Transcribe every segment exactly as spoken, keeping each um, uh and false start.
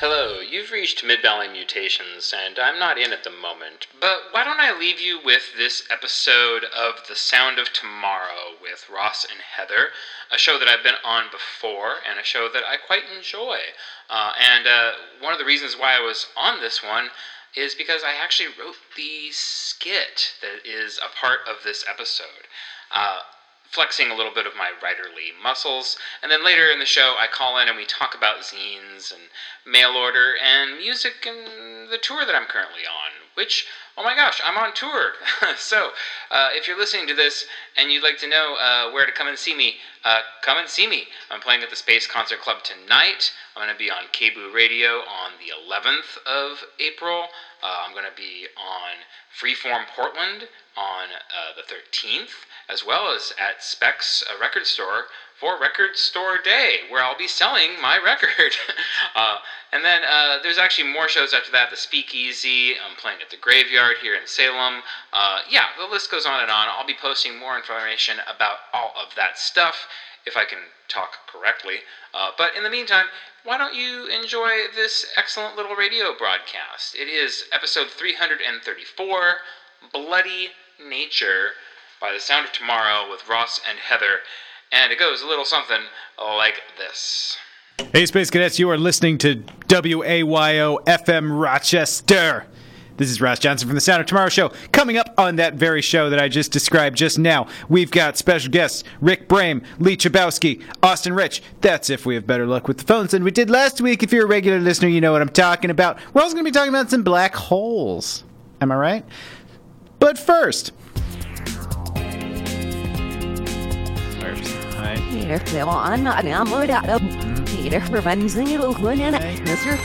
Hello, you've reached Mid-Valley Mutations, and I'm not in at the moment, but why don't I leave you with this episode of The Sound of Tomorrow with Ross and Heather, a show that I've been on before, and a show that I quite enjoy. Uh, and uh, one of the reasons why I was on this one is because I actually wrote the skit that is a part of this episode. Uh, flexing a little bit of my writerly muscles, and then later in the show I call in and we talk about zines and mail order and music and the tour that I'm currently on, which, oh my gosh, I'm on tour. So, uh, if you're listening to this and you'd like to know uh, where to come and see me, uh, come and see me. I'm playing at the Space Concert Club tonight. I'm going to be on K B O O Radio on the eleventh of April. Uh, I'm going to be on Freeform Portland on uh, the thirteenth, as well as at Specs uh, Record Store for Record Store Day, where I'll be selling my record. uh, and then uh, there's actually more shows after that. The Speakeasy, I'm playing at the Graveyard here in Salem. Uh, yeah, the list goes on and on. I'll be posting more information about all of that stuff, if I can talk correctly. Uh, but in the meantime, why don't you enjoy this excellent little radio broadcast? It is episode three hundred thirty-four, Bloody Nature, by The Sound of Tomorrow with Ross and Heather, and it goes a little something like this. Hey, Space Cadets, you are listening to W A Y O F M Rochester. This is Ross Johnson from The Sound of Tomorrow show. Coming up on that very show that I just described just now, we've got special guests Rick Brame, Lee Chabowski, Austin Rich. That's if we have better luck with the phones than we did last week. If you're a regular listener, you know what I'm talking about. We're also going to be talking about some black holes. Am I right? But first... Peter, I'm not now more out of Peter prevents you when Mister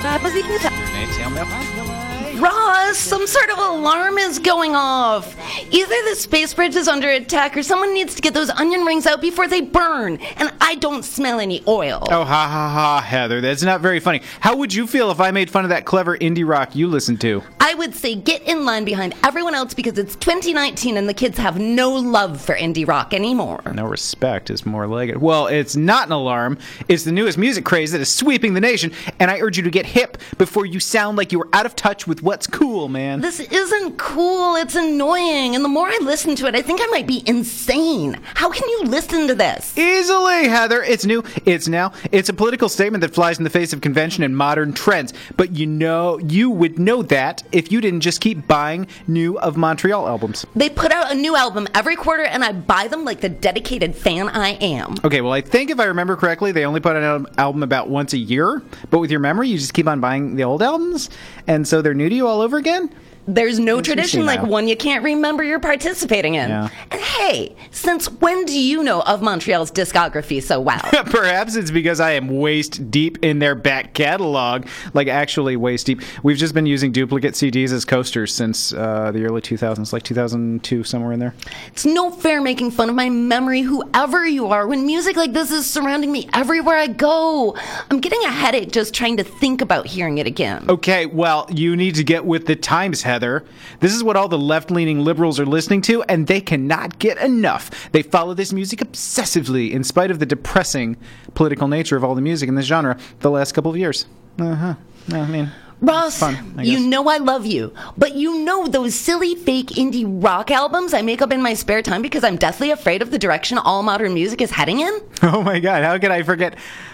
Ross, some sort of alarm is going off. Either the space bridge is under attack or someone needs to get those onion rings out before they burn. And I don't smell any oil. Oh, ha ha ha, Heather. That's not very funny. How would you feel if I made fun of that clever indie rock you listen to? I would say get in line behind everyone else because it's twenty nineteen and the kids have no love for indie rock anymore. No respect is more like it. Well, it's not an alarm. It's the newest music craze that is sweeping the nation, and I urge you to get hip before you sound like you are out of touch with what's cool, man. This isn't cool. It's annoying. And the more I listen to it, I think I might be insane. How can you listen to this? Easily, Heather. It's new. It's now. It's a political statement that flies in the face of convention and modern trends. But you know, you would know that if you didn't just keep buying New of Montreal albums. They put out a new album every quarter, and I buy them like the dedicated fan I am. Okay, well, I think if I remember correctly, they only put out an album about once a year. But with your memory, you just keep on buying the old albums, and so they're new to you all over again? There's no tradition like one you can't remember you're participating in. Yeah. And hey, since when do you know of Montreal's discography so well? Perhaps it's because I am waist deep in their back catalog, like actually waist deep. We've just been using duplicate C Ds as coasters since uh, the early two thousands, like two thousand two, somewhere in there. It's no fair making fun of my memory, whoever you are, when music like this is surrounding me everywhere I go. I'm getting a headache just trying to think about hearing it again. Okay, well, you need to get with the times, Heather. This is what all the left-leaning liberals are listening to, and they cannot get enough. They follow this music obsessively, in spite of the depressing political nature of all the music in this genre the last couple of years. Uh-huh. I mean... Ross, fun, you know I love you, but you know those silly fake indie rock albums I make up in my spare time because I'm deathly afraid of the direction all modern music is heading in? Oh my god, how could I forget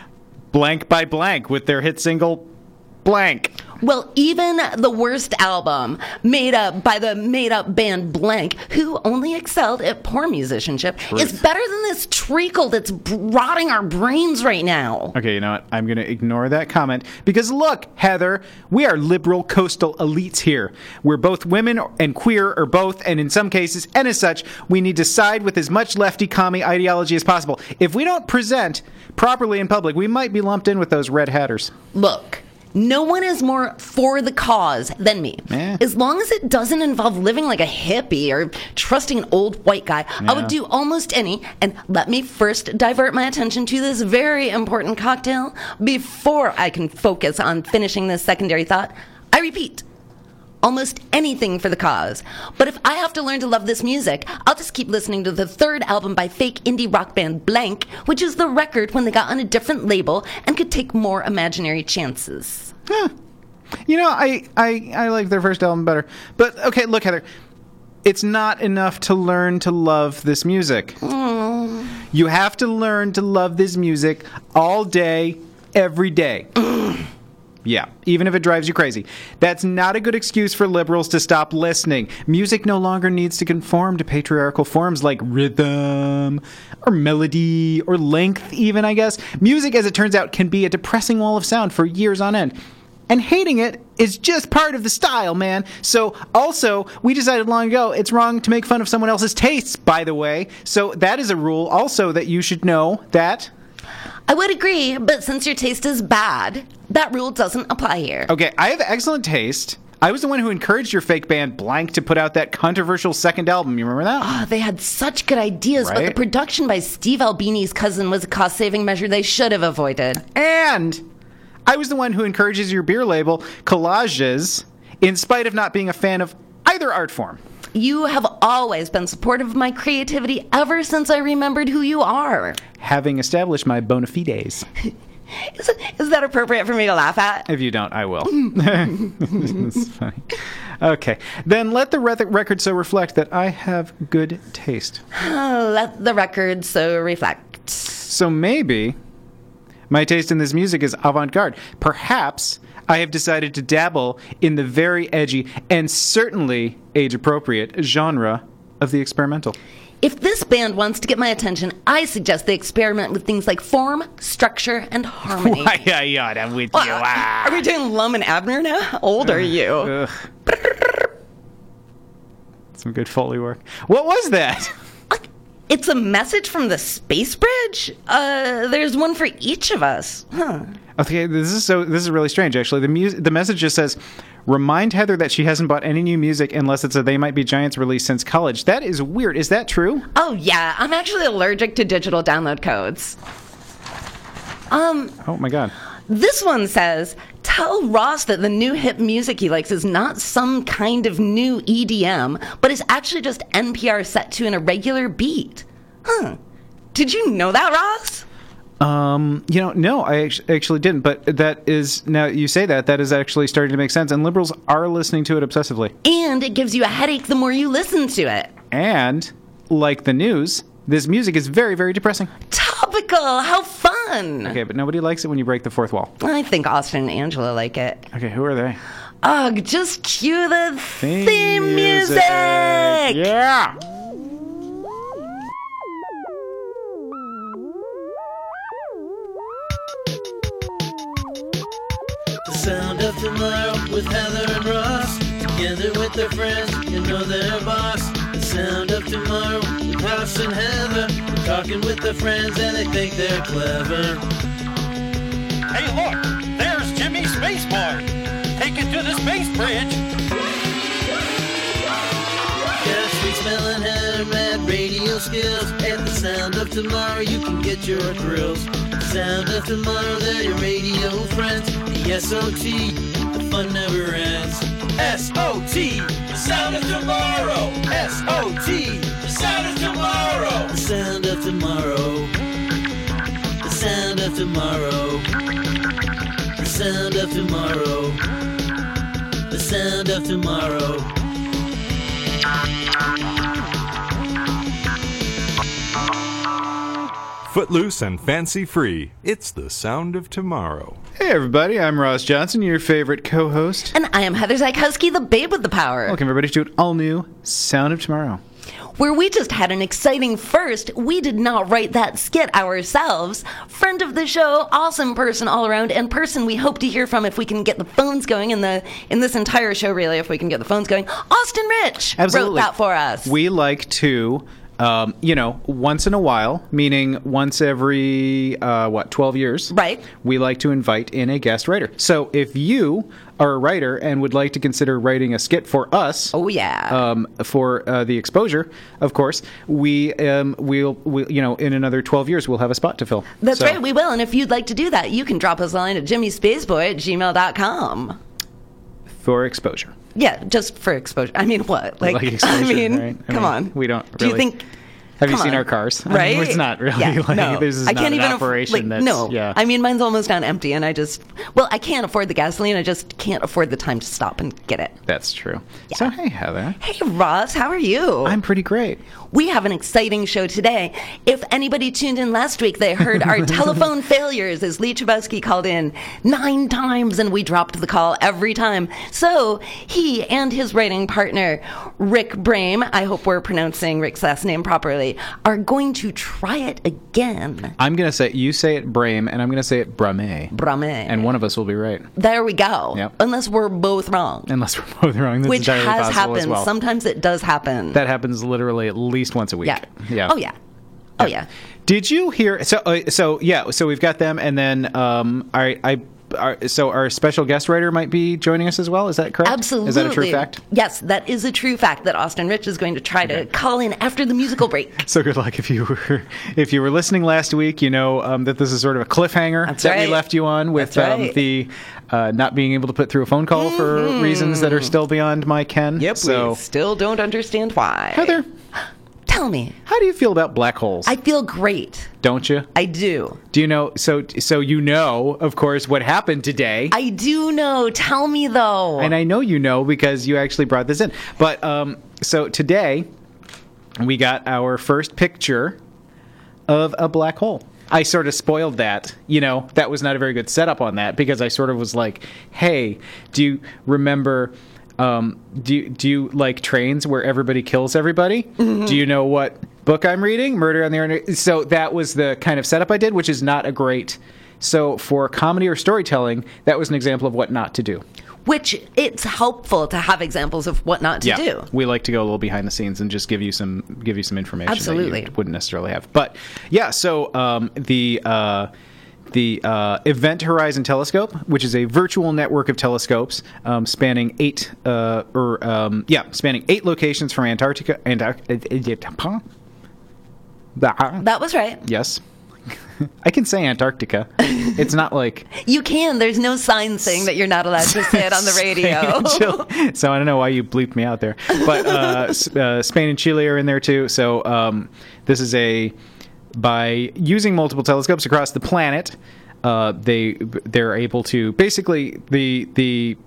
Blank by Blank with their hit single, Blank? Well, even the worst album, made up by the made-up band Blank, who only excelled at poor musicianship, Truth. is better than this treacle that's rotting our brains right now. Okay, you know what? I'm going to ignore that comment, because look, Heather, we are liberal coastal elites here. We're both women and queer, or both, and in some cases, and as such, we need to side with as much lefty-commie ideology as possible. If we don't present properly in public, we might be lumped in with those red hatters. Look. No one is more for the cause than me. Eh. As long as it doesn't involve living like a hippie or trusting an old white guy, yeah. I would do almost any. And let me first divert my attention to this very important cocktail before I can focus on finishing this secondary thought. I repeat, almost anything for the cause. But if I have to learn to love this music, I'll just keep listening to the third album by fake indie rock band Blank, which is the record when they got on a different label and could take more imaginary chances. Huh. You know, I, I, I like their first album better. But, okay, look, Heather. It's not enough to learn to love this music. Mm. You have to learn to love this music all day, every day. Yeah, even if it drives you crazy. That's not a good excuse for liberals to stop listening. Music no longer needs to conform to patriarchal forms like rhythm or melody or length even, I guess. Music, as it turns out, can be a depressing wall of sound for years on end. And hating it is just part of the style, man. So, also, we decided long ago it's wrong to make fun of someone else's tastes, by the way. So, that is a rule also that you should know that... I would agree, but since your taste is bad, that rule doesn't apply here. Okay, I have excellent taste. I was the one who encouraged your fake band Blank to put out that controversial second album. You remember that? Oh, they had such good ideas, Right? but the production by Steve Albini's cousin was a cost-saving measure they should have avoided. And I was the one who encourages your beer label, Collages, in spite of not being a fan of either art form. You have always been supportive of my creativity ever since I remembered who you are. Having established my bona fides. Is, is that appropriate for me to laugh at? If you don't, I will. It's funny. Okay, then let the re- record so reflect that I have good taste. Let the record so reflect. So maybe my taste in this music is avant-garde. Perhaps I have decided to dabble in the very edgy and certainly age-appropriate genre of the experimental. If this band wants to get my attention, I suggest they experiment with things like form, structure, and harmony. Why, I yacht, I'm with Well, you. Ah. Are we doing Lum and Abner now? How old are you? Ugh. Some good Foley work. What was that? It's a message from the space bridge? Uh, there's one for each of us. Huh. Okay, this is so. This is really strange. Actually, the music, the message just says, "Remind Heather that she hasn't bought any new music unless it's a They Might Be Giants release since college." That is weird. Is that true? Oh, yeah. I'm actually allergic to digital download codes. Um, Oh my god. this one says, tell Ross that the new hip music he likes is not some kind of new E D M, but is actually just N P R set to an irregular beat. Huh. Did you know that, Ross? Um, you know, no, I act- actually didn't. But that is, now you say that, that is actually starting to make sense. And liberals are listening to it obsessively. And it gives you a headache the more you listen to it. And, like the news, this music is very, very depressing. Topical! How fun! Okay, but nobody likes it when you break the fourth wall. I think Austin and Angela like it. Okay, who are they? Ugh, just cue the theme, Theme music! Yeah! The sound of tomorrow with Heather and Ross. Together with their friends, you know their boss. The sound of tomorrow with Ross and Heather. They're talking with their friends and they think they're clever. Hey, look, there's Jimmy Spaceport. Take it to the space bridge. Got sweet smelling hair, mad radio skills. At the sound of tomorrow, you can get your thrills. The sound of tomorrow, they're your radio friends. The S O T, the fun never ends. S O T, the sound of tomorrow. S O T, the sound of tomorrow. The sound of tomorrow. The sound of tomorrow. The sound of tomorrow. The sound of tomorrow. Footloose and fancy free. It's the sound of tomorrow. Hey everybody, I'm Ross Johnson, your favorite co-host. And I am Heather Zykowski, the babe with the power. Welcome everybody to an all-new Sound of Tomorrow. Where we just had an exciting first. We did not write that skit ourselves. Friend of the show, awesome person all around, and person we hope to hear from if we can get the phones going in the in this entire show, really, if we can get the phones going. Austin Rich Absolutely. wrote that for us. We like to, um, you know, once in a while, meaning once every, uh, what, twelve years? Right. We like to invite in a guest writer. So if you are a writer and would like to consider writing a skit for us, Oh, yeah. um, for uh, the exposure, of course, we um, we'll, we'll, you know, in another twelve years, we'll have a spot to fill. That's So- right, we will. And if you'd like to do that, you can drop us a line at jimmyspaceboy at gmail dot com. For exposure. Yeah, just for exposure. I mean, what? Like, Like exposure, I mean, right? I come mean, on. we don't Do you really- think Have you Come seen on. our cars? I Right? mean, it's not really Yeah, like no. this is I not can't an even aff- operation like, that's no. yeah. I mean, mine's almost on empty, and I just well, I can't afford the gasoline. I just can't afford the time to stop and get it. That's true. So hey, Heather. Hey, Ross, how are you? I'm pretty great. We have an exciting show today. If anybody tuned in last week, they heard our telephone failures as Lee Chabowski called in nine times and we dropped the call every time. So he and his writing partner, Rick Brame, I hope we're pronouncing Rick's last name properly, are going to try it again. I'm gonna say you say it Brame, and I'm gonna say it Brame. Brame. And one of us will be right, There we go. Yep. Unless we're both wrong. unless we're both wrong. That's Which entirely has possible happened. as well. Sometimes it does happen. That happens literally at least once a week. yeah. Yeah. Oh, yeah. Oh, yeah. Did you hear? So, uh, so yeah. So we've got them, and then um, I, I, our, so our special guest writer might be joining us as well. Is that correct? Absolutely. Is that a true fact? Yes, that is a true fact that Austin Rich is going to try to call in after the musical break. So good luck if you were if you were listening last week. You know um, that this is sort of a cliffhanger That's that right. we left you on with That's um, right. the uh, not being able to put through a phone call for reasons that are still beyond my ken. Yep, So we still don't understand why. Heather, Tell me. how do you feel about black holes? I feel great. Don't you? I do. Do you know? So so you know, of course, what happened today. I do know. Tell me, though. And I know you know because you actually brought this in. But um, so today, we got our first picture of a black hole. I sort of spoiled that. You know, that was not a very good setup on that because I sort of was like, hey, do you remember... Um, do you, do you like Trains where everybody kills everybody? Mm-hmm. Do you know what book I'm reading? Murder on the Orient. So that was the kind of setup I did, which is not a great... So for comedy or storytelling, that was an example of what not to do. Which it's helpful to have examples of what not to yeah, do. we like to go a little behind the scenes and just give you some give you some information Absolutely. that you wouldn't necessarily have. But yeah, so um, the uh, the uh, Event Horizon Telescope, which is a virtual network of telescopes um, spanning eight uh, or um, yeah, spanning eight locations from Antarctica. Antarctica. That was right. Yes. I can say Antarctica. It's not like You can. There's no sign saying that you're not allowed to say it on the radio. Chile. So I don't know why you bleeped me out there. But uh, S- uh, Spain and Chile are in there too. So um, this is a by using multiple telescopes across the planet, uh, they they're able to basically the the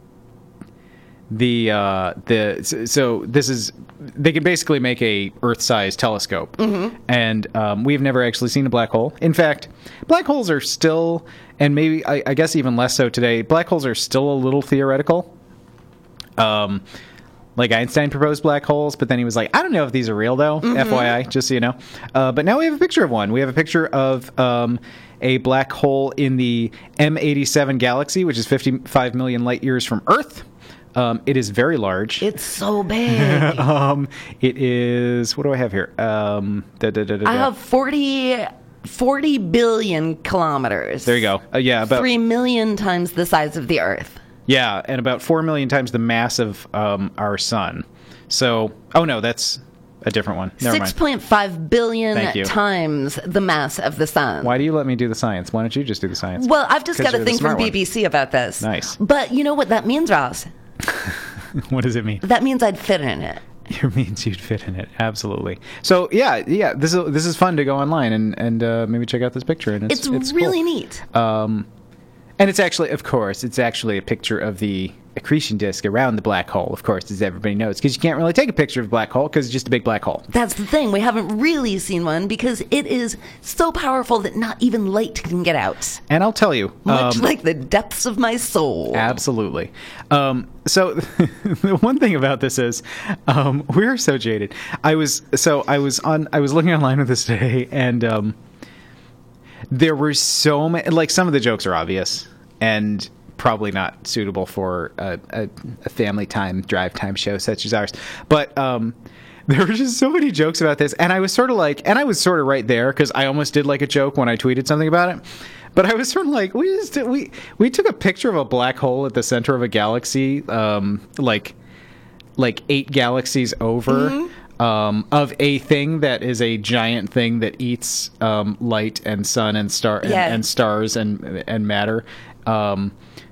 the uh, the so this is they can basically make a Earth-sized telescope, mm-hmm. and um, we've never actually seen a black hole. In fact, black holes are still, and maybe I, I guess even less so today. Black holes are still a little theoretical. Um, like Einstein proposed black holes, but then he was like, I don't know if these are real though. Mm-hmm. F Y I, just so you know. Uh, but now we have a picture of one. We have a picture of um, a black hole in the M eighty-seven galaxy, which is fifty-five million light years from Earth. Um, it is very large. It's so big. um, it is. What do I have here? Um, da, da, da, da, da. I have forty, forty billion kilometers. There you go. Uh, yeah, about Three million times the size of the Earth. yeah, and about four million times the mass of um, our sun. So, oh no, that's a different one. Never Six mind. point five billion Thank you. times the mass of the sun. Why do you let me do the science? Why don't you just do the science? Well, I've just 'Cause got a you're the thing from smart one. B B C about this. Nice. But you know what that means, Ross? What does it mean? That means I'd fit in it. It means you'd fit in it. Absolutely. So yeah, yeah. This is this is fun to go online and and uh, maybe check out this picture. And it's, It's, it's really cool. neat. Um, and it's actually, of course, it's actually a picture of the accretion disk around the black hole. Of course, as everybody knows, because you can't really take a picture of a black hole because it's just a big black hole. That's the thing. We haven't really seen one because it is so powerful that not even light can get out. And I'll tell you, Much um, like the depths of my soul. Absolutely. Um, so the one thing about this is um, we're so jaded. I was so I was on I was looking online with this today, and um, there were so many. Like some of the jokes are obvious and probably not suitable for a, a, a family time drive time show such as ours, but. Um, There were just so many jokes about this, and I was sort of like, and I was sort of right there because I almost did like a joke when I tweeted something about it. But I was sort of like, we just did, we we took a picture of a black hole at the center of a galaxy, um, like like eight galaxies over, mm-hmm. um, of a thing that is a giant thing that eats um, light and sun and star and, Yeah. and stars and and matter. Um,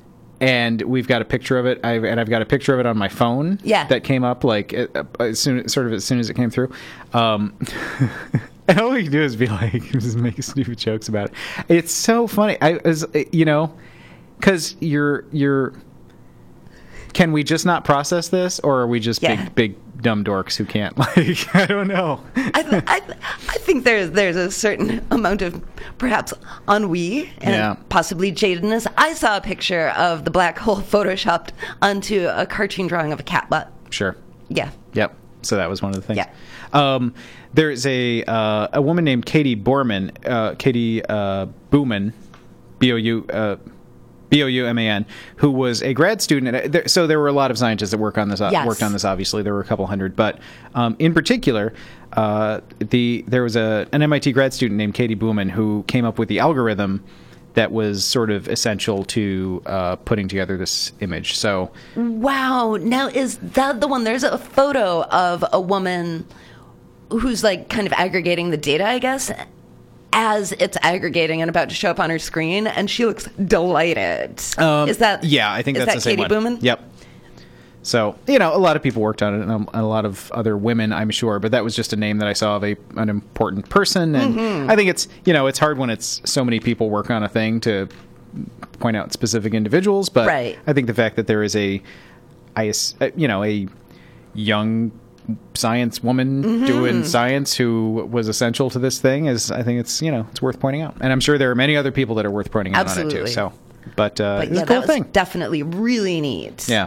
and we've got a picture of it. I've, and I've got a picture of it on my phone. Yeah. That came up like uh, as soon, sort of as soon as it came through. Um, and all we can do is be like, just make stupid jokes about it. It's so funny. I was, you know, because you're you're. Can we just not process this, or are we just Yeah. big big dumb dorks who can't? Like, I don't know. I, th- I, th- I think there's there's a certain amount of perhaps ennui and Yeah. possibly jadedness. I saw a picture of the black hole photoshopped onto a cartoon drawing of a cat butt. Sure. Yeah. Yep. So that was one of the things. Yeah. Um, there's a uh, a woman named Katie Borman, uh, Katie uh, Booman, B O U. Uh, B O U M A N, who was a grad student. At, there, so there were a lot of scientists that work on this. Uh, Yes. Worked on this. Obviously, there were a couple hundred, but um, in particular, uh, the there was a an M I T grad student named Katie Booman who came up with the algorithm that was sort of essential to uh, putting together this image. So Wow. Now, is that the one? There's a photo of a woman who's like kind of aggregating the data, I guess, as it's aggregating and about to show up on her screen, and she looks delighted. Um, is that yeah, I think is that's that the same Katie one. Booman? Yep. So, you know, a lot of people worked on it, and a, a lot of other women, I'm sure, but that was just a name that I saw of a an important person, and Mm-hmm. I think it's, you know, it's hard when it's so many people work on a thing to point out specific individuals, but Right. I think the fact that there is a, I, ass- uh, you know, a young science woman Mm-hmm. doing science who was essential to this thing is, I think it's, you know, it's worth pointing out, and I'm sure there are many other people that are worth pointing out on it Absolutely. too. So, but, uh, But it's yeah, a cool that thing. was definitely really neat. Yeah.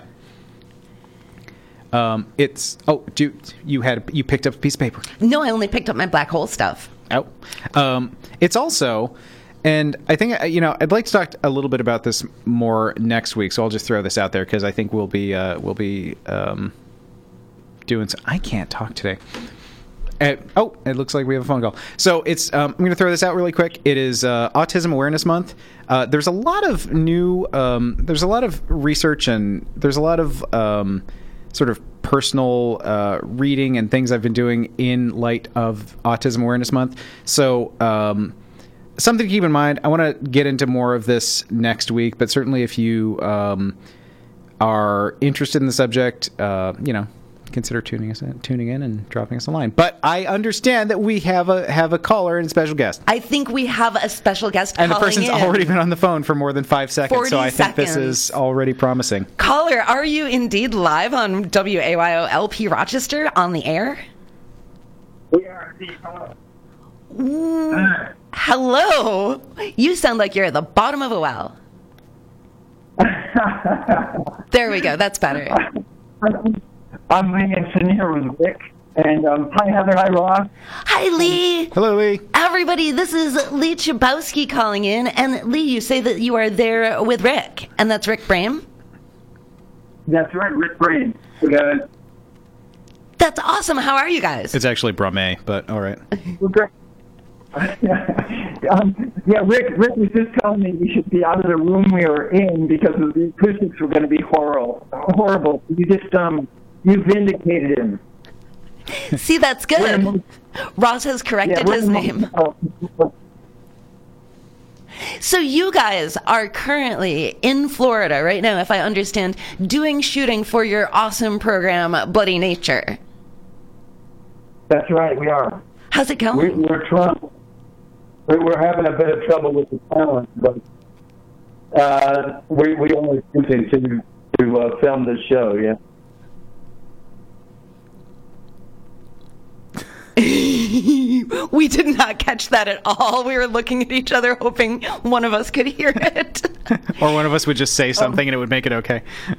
Um, it's oh, do you, you had you picked up a piece of paper? No, I only picked up my black hole stuff. Oh, um, it's also, and I think uh, you know I'd like to talk a little bit about this more next week. So I'll just throw this out there because I think we'll be uh, we'll be um, doing. So, I can't talk today. Uh, oh, it looks like we have a phone call. So it's. Um, I'm going to throw this out really quick. It is uh, Autism Awareness Month. Uh, there's a lot of new. Um, there's a lot of research and there's a lot of um, sort of personal uh, reading and things I've been doing in light of Autism Awareness Month. So um, something to keep in mind. I want to get into more of this next week, but certainly if you um, are interested in the subject, uh, you know. Consider tuning us in, tuning in and dropping us a line. But I understand that we have a have a caller and special guest, I think we have a special guest and the calling person's in. already been on the phone for more than five seconds. So forty I think this seconds. is already promising. Caller, are you indeed live on W A Y O L P Rochester on the air? We are the. Uh, Hello. You sound like you're at the bottom of a well. There we go. That's better. I'm Lee and sitting here with Rick. And um, hi, Heather. Hi, Ross. Hi, Lee. Hello, Lee. Everybody, this is Lee Chabowski calling in. And Lee, you say that you are there with Rick. And that's Rick Brame? That's right, Rick Brain. Uh, That's awesome. How are you guys? It's actually Brame, but all right. we're great. um, yeah, Rick. Rick was just telling me we should be out of the room we were in because of the acoustics were going to be horrible. Horrible. You just um, you vindicated him. See, that's good. Ross has corrected we're his the name. most- So you guys are currently in Florida right now, if I understand, doing shooting for your awesome program, Bloody Nature. That's right. We are. How's it We, going? we're trying. We're, we're having a bit of trouble with the talent, but uh, we we only continue to uh, film this show. Yeah. We did not catch that at all. We were looking at each other hoping one of us could hear it. Or one of us would just say something and it would make it okay.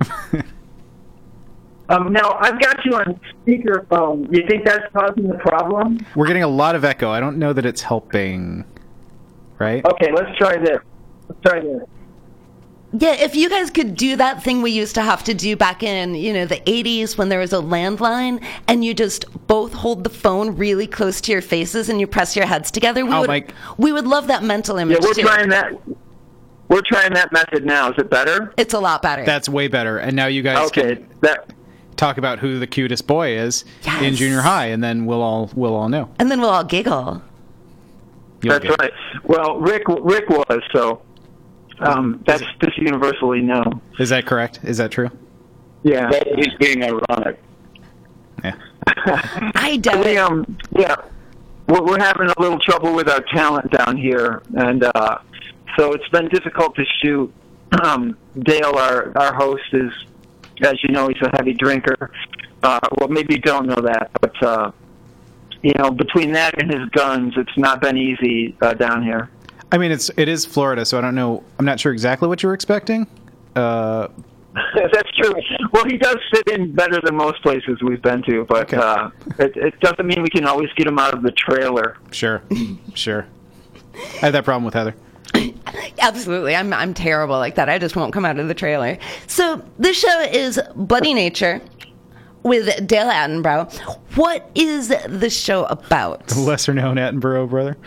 Um, now I've got you on speakerphone. You think that's causing the problem? We're getting a lot of echo. I don't know that it's helping. Right? Okay, let's try this. Let's try this. Yeah, if you guys could do that thing we used to have to do back in, you know, the eighties when there was a landline and you just both hold the phone really close to your faces and you press your heads together, we Oh, would Mike. we would love that mental Yeah, image we're too. trying that. We're trying that method now. Is it better? It's a lot better. That's way better. And now you guys Okay. can That. talk about who the cutest boy is Yes. in junior high, and then we'll all we'll all know. and then we'll all giggle. You'll That's get it. right. Well, Rick. Rick was so. Um, that's just universally known. Is that correct? Is that true? Yeah. That is being ironic. Yeah. I doubt we, it. um, yeah, we're, we're having a little trouble with our talent down here, and uh, so it's been difficult to shoot. Um, Dale, our our host, is, as you know, he's a heavy drinker. Uh, well, maybe you don't know that, but uh, you know, between that and his guns, it's not been easy uh, down here. I mean, it's it is Florida, so I don't know. I'm not sure exactly what you were expecting. Uh, That's true. Well, he does fit in better than most places we've been to, but Okay. uh, it, it doesn't mean we can always get him out of the trailer. sure, sure. I had that problem with Heather. Absolutely. I'm I'm terrible like that. I just won't come out of the trailer. So this show is Bloody Nature with Dale Attenborough. What is the show about? The lesser known Attenborough brother.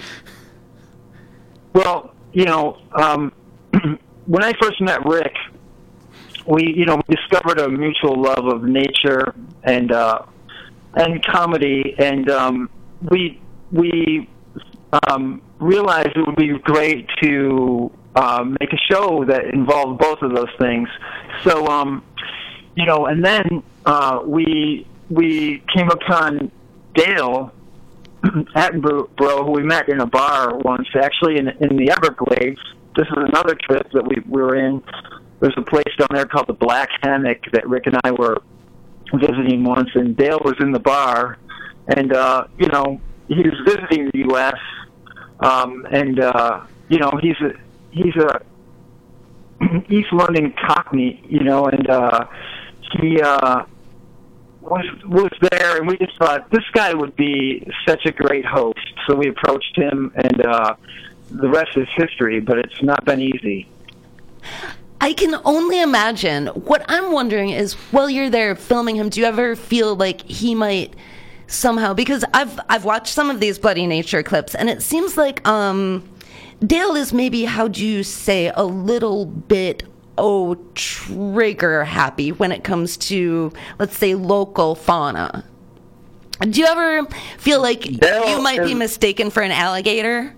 Well, you know, um, when I first met Rick, we, you know, we discovered a mutual love of nature and uh, and comedy, and um, we we um, realized it would be great to um, make a show that involved both of those things. So, um, you know, and then uh, we we came upon Dale Attenborough, who we met in a bar once, actually in in the Everglades. This is another trip that we, we were in. There's a place down there called the Black Hammock that Rick and I were visiting once, and Dale was in the bar, and uh, you know, he was visiting the U S Um, and uh, you know, he's a he's a East London Cockney, you know, and uh, he uh, was was there, and we just thought this guy would be such a great host. So we approached him, and uh, the rest is history. But it's not been easy. I can only imagine. What I'm wondering is, while you're there filming him, do you ever feel like he might somehow, because I've I've watched some of these Bloody Nature clips, and it seems like um, Dale is maybe, how do you say, a little bit oh trigger happy when it comes to, let's say, local fauna. Do you ever feel like Dale you might be is- mistaken for an alligator?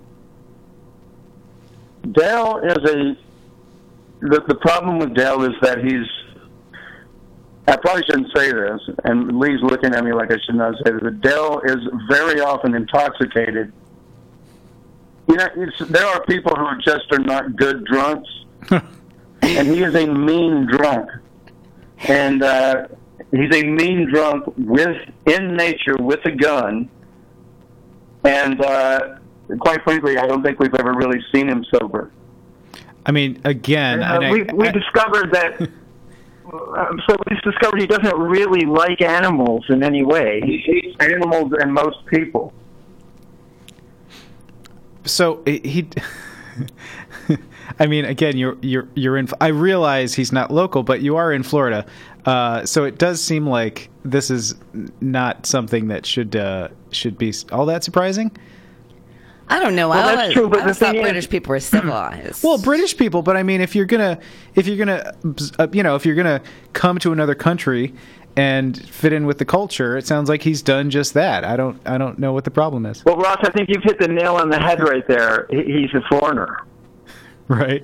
Dale is a. The, the problem with Dale is that he's. I probably shouldn't say this, and Lee's looking at me like I should not say this, but Dale is very often intoxicated. You know, it's, there are people who just are not good drunks, and he is a mean drunk. And uh, he's a mean drunk with in nature with a gun, and uh, quite frankly, I don't think we've ever really seen him sober. I mean, again, Uh, and I, we we I- discovered that. uh, so we just discovered he doesn't really like animals in any way. He hates animals and most people. so he. I mean, again, you're you're you're in. I realize he's not local, but you are in Florida, uh, so it does seem like this is not something that should uh, should be all that surprising. I don't know. Well, I that's always, true, but I the always thought thing is- British people were civilized. Well, British people, but I mean, if you're gonna, if you're gonna, uh, you know, if you're gonna come to another country and fit in with the culture, it sounds like he's done just that. I don't, I don't know what the problem is. Well, Ross, I think you've hit the nail on the head right there. He, he's a foreigner. Right.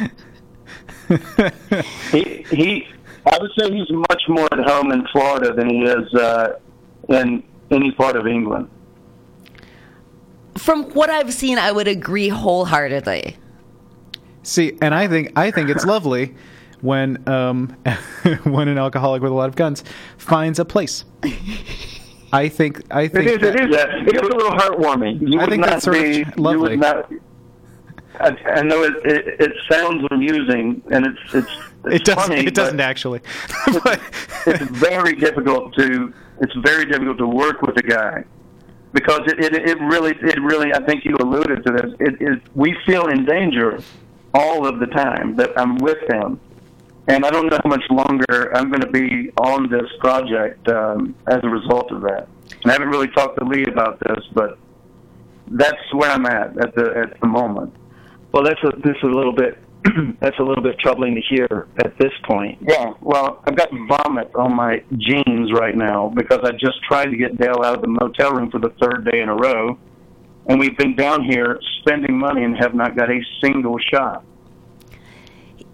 He, he, I would say he's much more at home in Florida than he is uh, in any part of England. From what I've seen, I would agree wholeheartedly. See, and I think I think it's lovely when um, when an alcoholic with a lot of guns finds a place. I think I It think is. It that- is. Yeah. It is a little heartwarming. You I would think not that's sort of be, lovely. You would not, I, I know it, it, it sounds amusing, and it's it's, it's it doesn't. funny, It doesn't but actually. But- it's very difficult to it's very difficult to work with a guy because it, it it really it really I think you alluded to this. It is we feel in danger all of the time that I'm with him, and I don't know how much longer I'm going to be on this project um, as a result of that. And I haven't really talked to Lee about this, but that's where I'm at at the at the moment. Well, that's a, this is a little bit. That's a little bit troubling to hear at this point. Yeah, well, I've got vomit on my jeans right now because I just tried to get Dale out of the motel room for the third day in a row, and we've been down here spending money and have not got a single shot.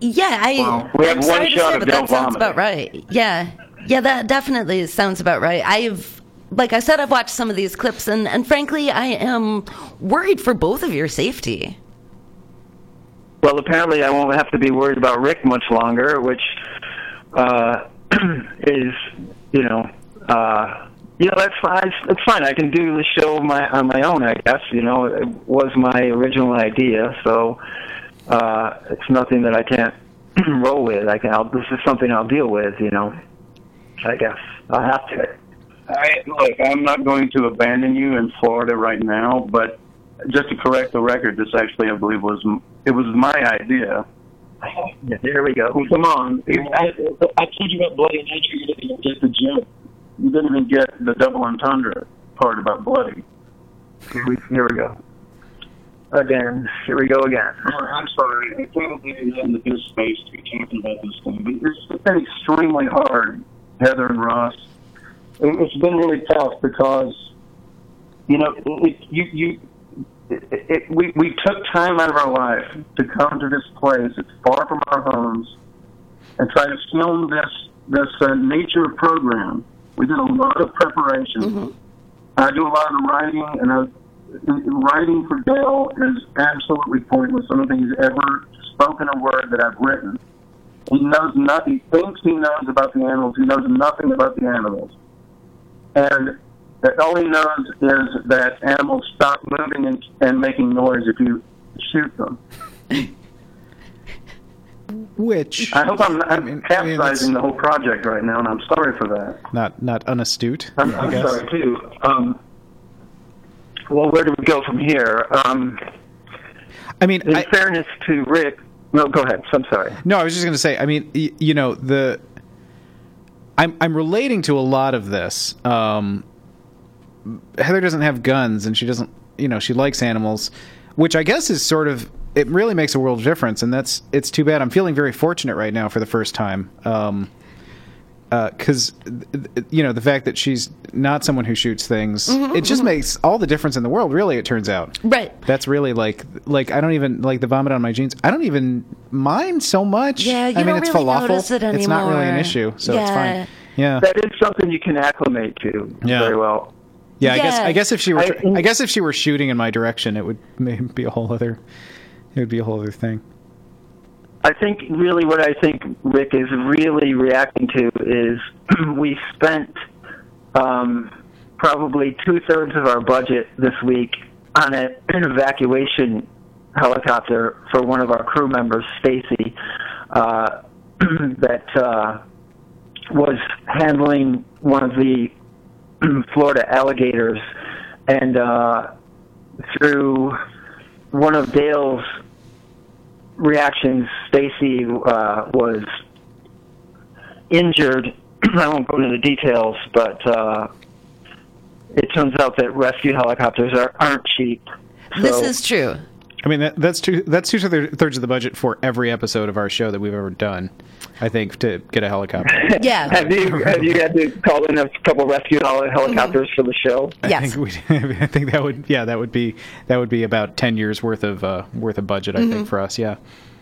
Yeah, I. Well, we have I'm one sorry to shot say, of but Del that sounds vomiting. about right. Yeah, yeah, that definitely sounds about right. I've, like I said, I've watched some of these clips, and, and frankly, I am worried for both of your safety. Well, apparently I won't have to be worried about Rick much longer, which uh, is, you know, uh, you know, that's fine. It's fine. I can do the show my, on my own, I guess. You know, it was my original idea, so uh, it's nothing that I can't roll with. I can. I'll, this is something I'll deal with. You know, I guess I'll have to. I, look, I'm not going to abandon you in Florida right now, but just to correct the record, this actually, I believe, was it was my idea. Yeah, here we go. Well, come on. I, I told you about Bloody Nature. You didn't even get the joke. You didn't even get the double entendre part about bloody. Here we, here we go. Again, here we go again. I'm sorry. I probably didn't have the good space to be talking about this thing, but it's been extremely hard, Heather and Ross. It, it's been really tough because, you know, it, you you it, it, we we took time out of our life to come to this place. It's far from our homes, and try to film this this uh, nature program. We did a lot of preparation. Mm-hmm. I do a lot of the writing, and I, writing for Dale is absolutely pointless. I don't think he's ever spoken a word that I've written. He knows nothing. He thinks he knows about the animals. He knows nothing about the animals. And that all he knows is that animals stop moving and, and making noise if you shoot them. Which I hope I'm, I'm I mean, I mean, capsizing the whole project right now, and I'm sorry for that. not not unastute. I'm, I I'm guess. sorry too. Um, well, where do we go from here? Um, I mean, in I, fairness to Rick, no, go ahead. I'm sorry. no, I was just going to say. I mean, y- you know, the I'm I'm relating to a lot of this. Um, Heather doesn't have guns, and she doesn't. You know, she likes animals, which I guess is sort of. It really makes a world of difference, and that's it's too bad. I'm feeling very fortunate right now for the first time, um, because uh, you know the fact that she's not someone who shoots things, Mm-hmm, it just mm-hmm. makes all the difference in the world. Really, it turns out. Right. That's really like like I don't even like the vomit on my jeans. I don't even mind so much. Yeah, you I mean don't it's really falafel. notice it It's not really an anymore. issue, so it's Yeah. fine. Yeah. That is something you can acclimate to Yeah. very well. Yeah, I guess Yeah. I guess if she were I- I, guess if she were shooting in my direction, it would maybe be a whole other it would be a whole other thing. I think really what I think Rick is really reacting to is we spent um, probably two-thirds of our budget this week on a, an evacuation helicopter for one of our crew members, Stacy, uh, that uh, was handling one of the Florida alligators, and uh, through one of Dale's reactions, Stacy uh, was injured. I won't go into the details, but uh, it turns out that rescue helicopters are, aren't cheap. This So- is true. I mean that, that's two that's two thirds of the budget for every episode of our show that we've ever done. I think to get a helicopter. Yeah. Have you have you had to call in a couple rescue heli- helicopters for the show? I Yes. think we I think that would yeah that would be that would be about ten years worth of uh, worth of budget. I Mm-hmm. think for us. Yeah.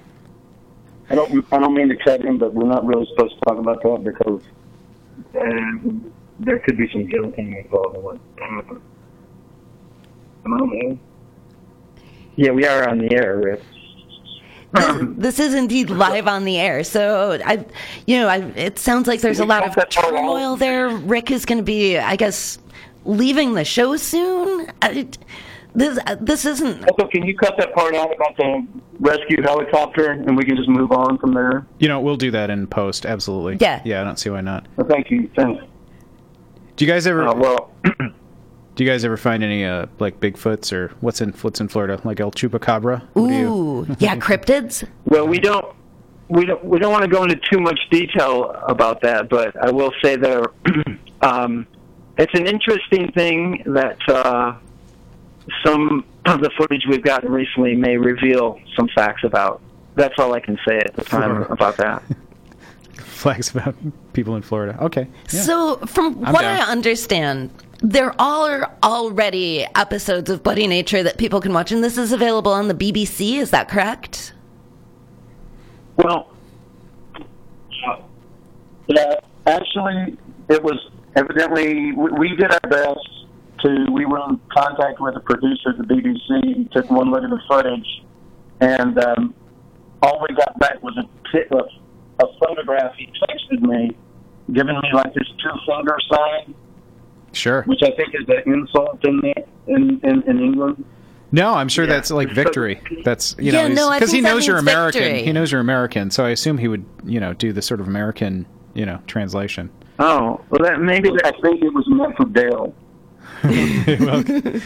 I don't, I don't mean to cut him, but we're not really supposed to talk about that because uh, there could be some guilting involved in what happened. Am I on the air? Yeah, we are on the air, Rick. This, this is indeed live on the air. So I, you know, I, it sounds like there's a lot of turmoil there. Rick is going to be, I guess, leaving the show soon. I, this this isn't. So can you cut that part out about the rescue helicopter, and we can just move on from there? You know we'll do that in post. Absolutely. Yeah. Yeah. I don't see why not. Well, thank you. Thanks. Do you guys ever? Uh, well, Do you guys ever find any uh, like Bigfoots or what's in what's in Florida, like El Chupacabra? What do you- Ooh, yeah, cryptids. well, we don't we don't we don't want to go into too much detail about that, but I will say there, um, it's an interesting thing that uh, some of the footage we've gotten recently may reveal some facts about. That's all I can say at the time about that. Flags about people in Florida. Okay. Yeah. So, from I'm what down. I understand, there are already episodes of Bloody Nature that people can watch, and this is available on the B B C. Is that correct? Well, uh, yeah, actually, it was evidently we, we did our best to. We were in contact with the producer at the B B C. Took one look at the footage, and um, all we got back was a, a, a photograph. He texted me, giving me like this two finger sign, Sure. which I think is an insult in the, in, in in England. No, I'm sure Yeah. that's like victory. That's you Yeah, know, no, I because he think that knows you're means American. victory. He knows you're American, so I assume he would, you know, do the sort of American, you know, translation. Oh, well, that maybe I think it was meant for Dale. And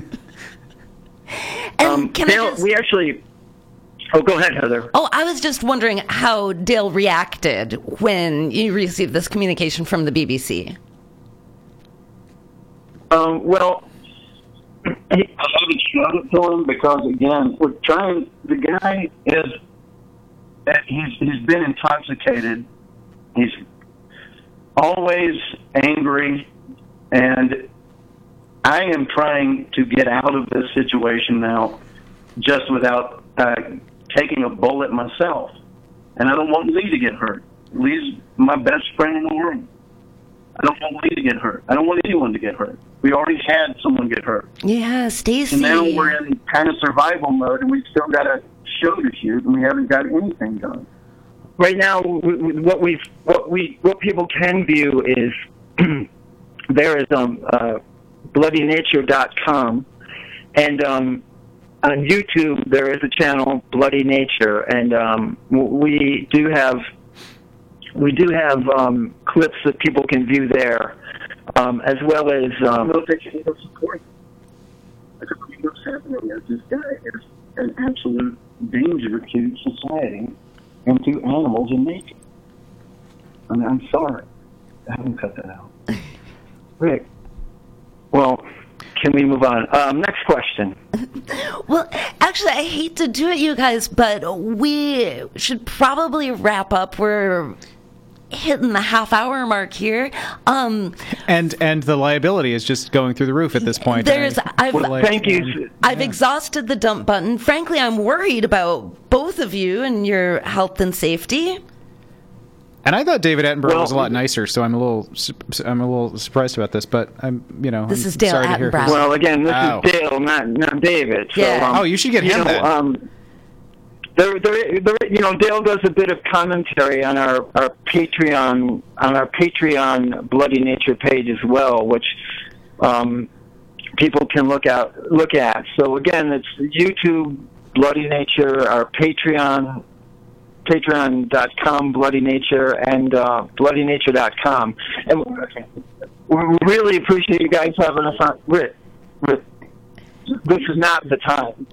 Um, can Dale, I just... we actually. Oh, go ahead, Heather. Oh, I was just wondering how Dale reacted when you received this communication from the B B C. Um, well, I haven't showed it to him because, again, we're trying. The guy is. He's he's been intoxicated. He's always angry, and I am trying to get out of this situation now, just without uh, taking a bullet myself. And I don't want Lee to get hurt. Lee's my best friend in the world. I don't want Lee to get hurt. I don't want anyone to get hurt. We already had someone get hurt. Yeah, Stacy. And now we're in kind of survival mode, and we've still got a show to shoot, and we haven't got anything done. Right now, w- w- what we what we what people can view is there is um uh, bloody nature dot com, and um, on YouTube there is a channel Bloody Nature, and um, w- we do have we do have um, clips that people can view there, um, as well as um, No picture of support. I don't know what's happening is this guy is an absolute danger to society and to animals and nature. I mean, I'm sorry. I haven't cut that out. Rick. Well, can we move on? Um, next question. Well, actually, I hate to do it, you guys, but we should probably wrap up. We're hitting the half hour mark here. Um, And and the liability is just going through the roof at this point. There's- I- I've- like, Thank you. um, I've exhausted the dump button. Frankly, I'm worried about both of you and your health and safety. And I thought David Attenborough Well- was a lot nicer, so I'm a little su- I'm a little surprised about this. But I'm you know This I'm is Dale sorry to hear Attenborough. his- Well, again, this Ow. is Dale, not not David. So, Yeah. um, Oh, you should get you him know, then. um, there, there, there, you know, Dale does a bit of commentary on our, our Patreon on our Patreon Bloody Nature page as well, which um, people can look out look at. So again, it's YouTube Bloody Nature, our Patreon. Patreon dot com, Bloody Nature, and uh, bloody nature dot com. And we really appreciate you guys having us on. Rick, Rick, this is not the time.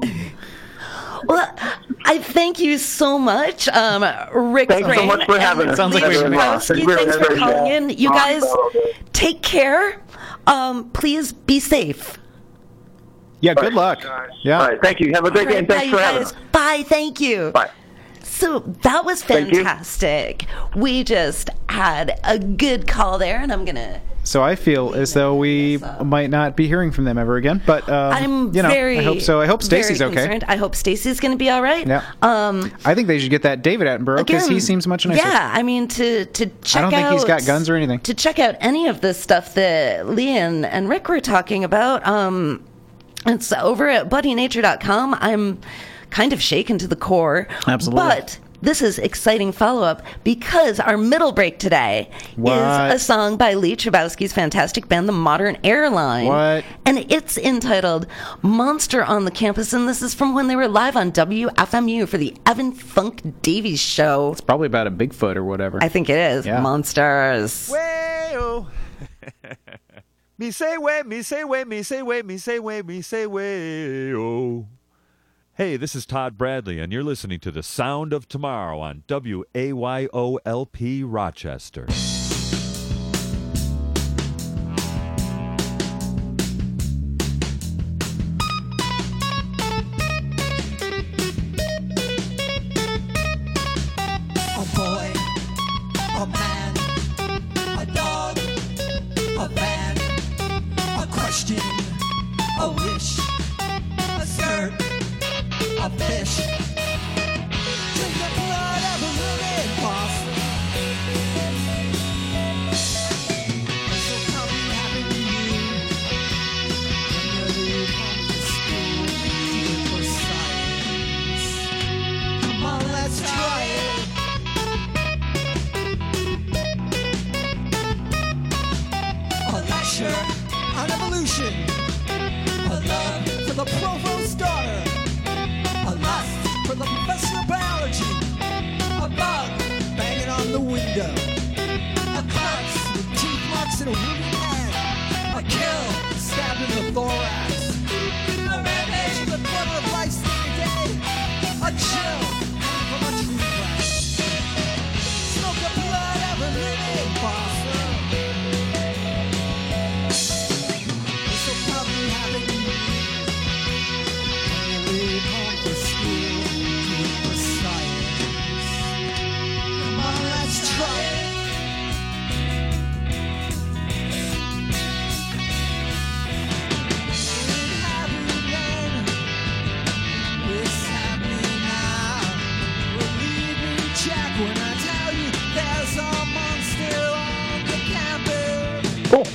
Well, I thank you so much, um, Rick. Thanks so Crane much for and having us. Sounds like Lee we lost. Shrabowski. Thanks for calling in. You guys take care. Um, please be safe. Yeah, good luck. Yeah. All right, thank you. Have a great day, and Bye, thanks you for having guys. us. Bye. Thank you. Bye. So that was Thank you. fantastic. We just had a good call there, and I'm gonna. So I feel as though we might not be hearing from them ever again. But um, I'm you know, very. I hope so. I hope Stacy's very okay. concerned. I hope Stacy's going to be all right. Yeah. Um. I think they should get that David Attenborough because he Again, seems much nicer. Yeah, I mean to to check I don't think out, he's got guns or anything. To check out any of the stuff that Lee and, and Rick were talking about, um, it's over at bloody nature dot com. I'm kind of shaken to the core. Absolutely. But this is exciting follow-up because our middle break today What? is a song by Lee Chabowski's fantastic band, The Modern Airline. What? And it's entitled Monster on the Campus, and this is from when they were live on W F M U for the Evan Funk Davies Show. It's probably about a Bigfoot or whatever. I think it is. Yeah. Monsters. Way-oh. Me say way, me say way, me say way, me say way, me say way, oh. Hey, this is Todd Bradley, and you're listening to The Sound of Tomorrow on W A Y O L P Rochester. A boy, a man, a dog, a van, a question, a wish, a skirt, a fish. Drink the blood of a go. A corpse with teeth marks and a wounded head. A kill, stabbed in the thorax. A rampage in the blood of life's day. A chill from a true crash. Smoke the blood of a living fossil. This will probably happen to you when you leave home for school. Keep for science. Come on, let's try it. When I tell you there's a monster on the campus. Cool.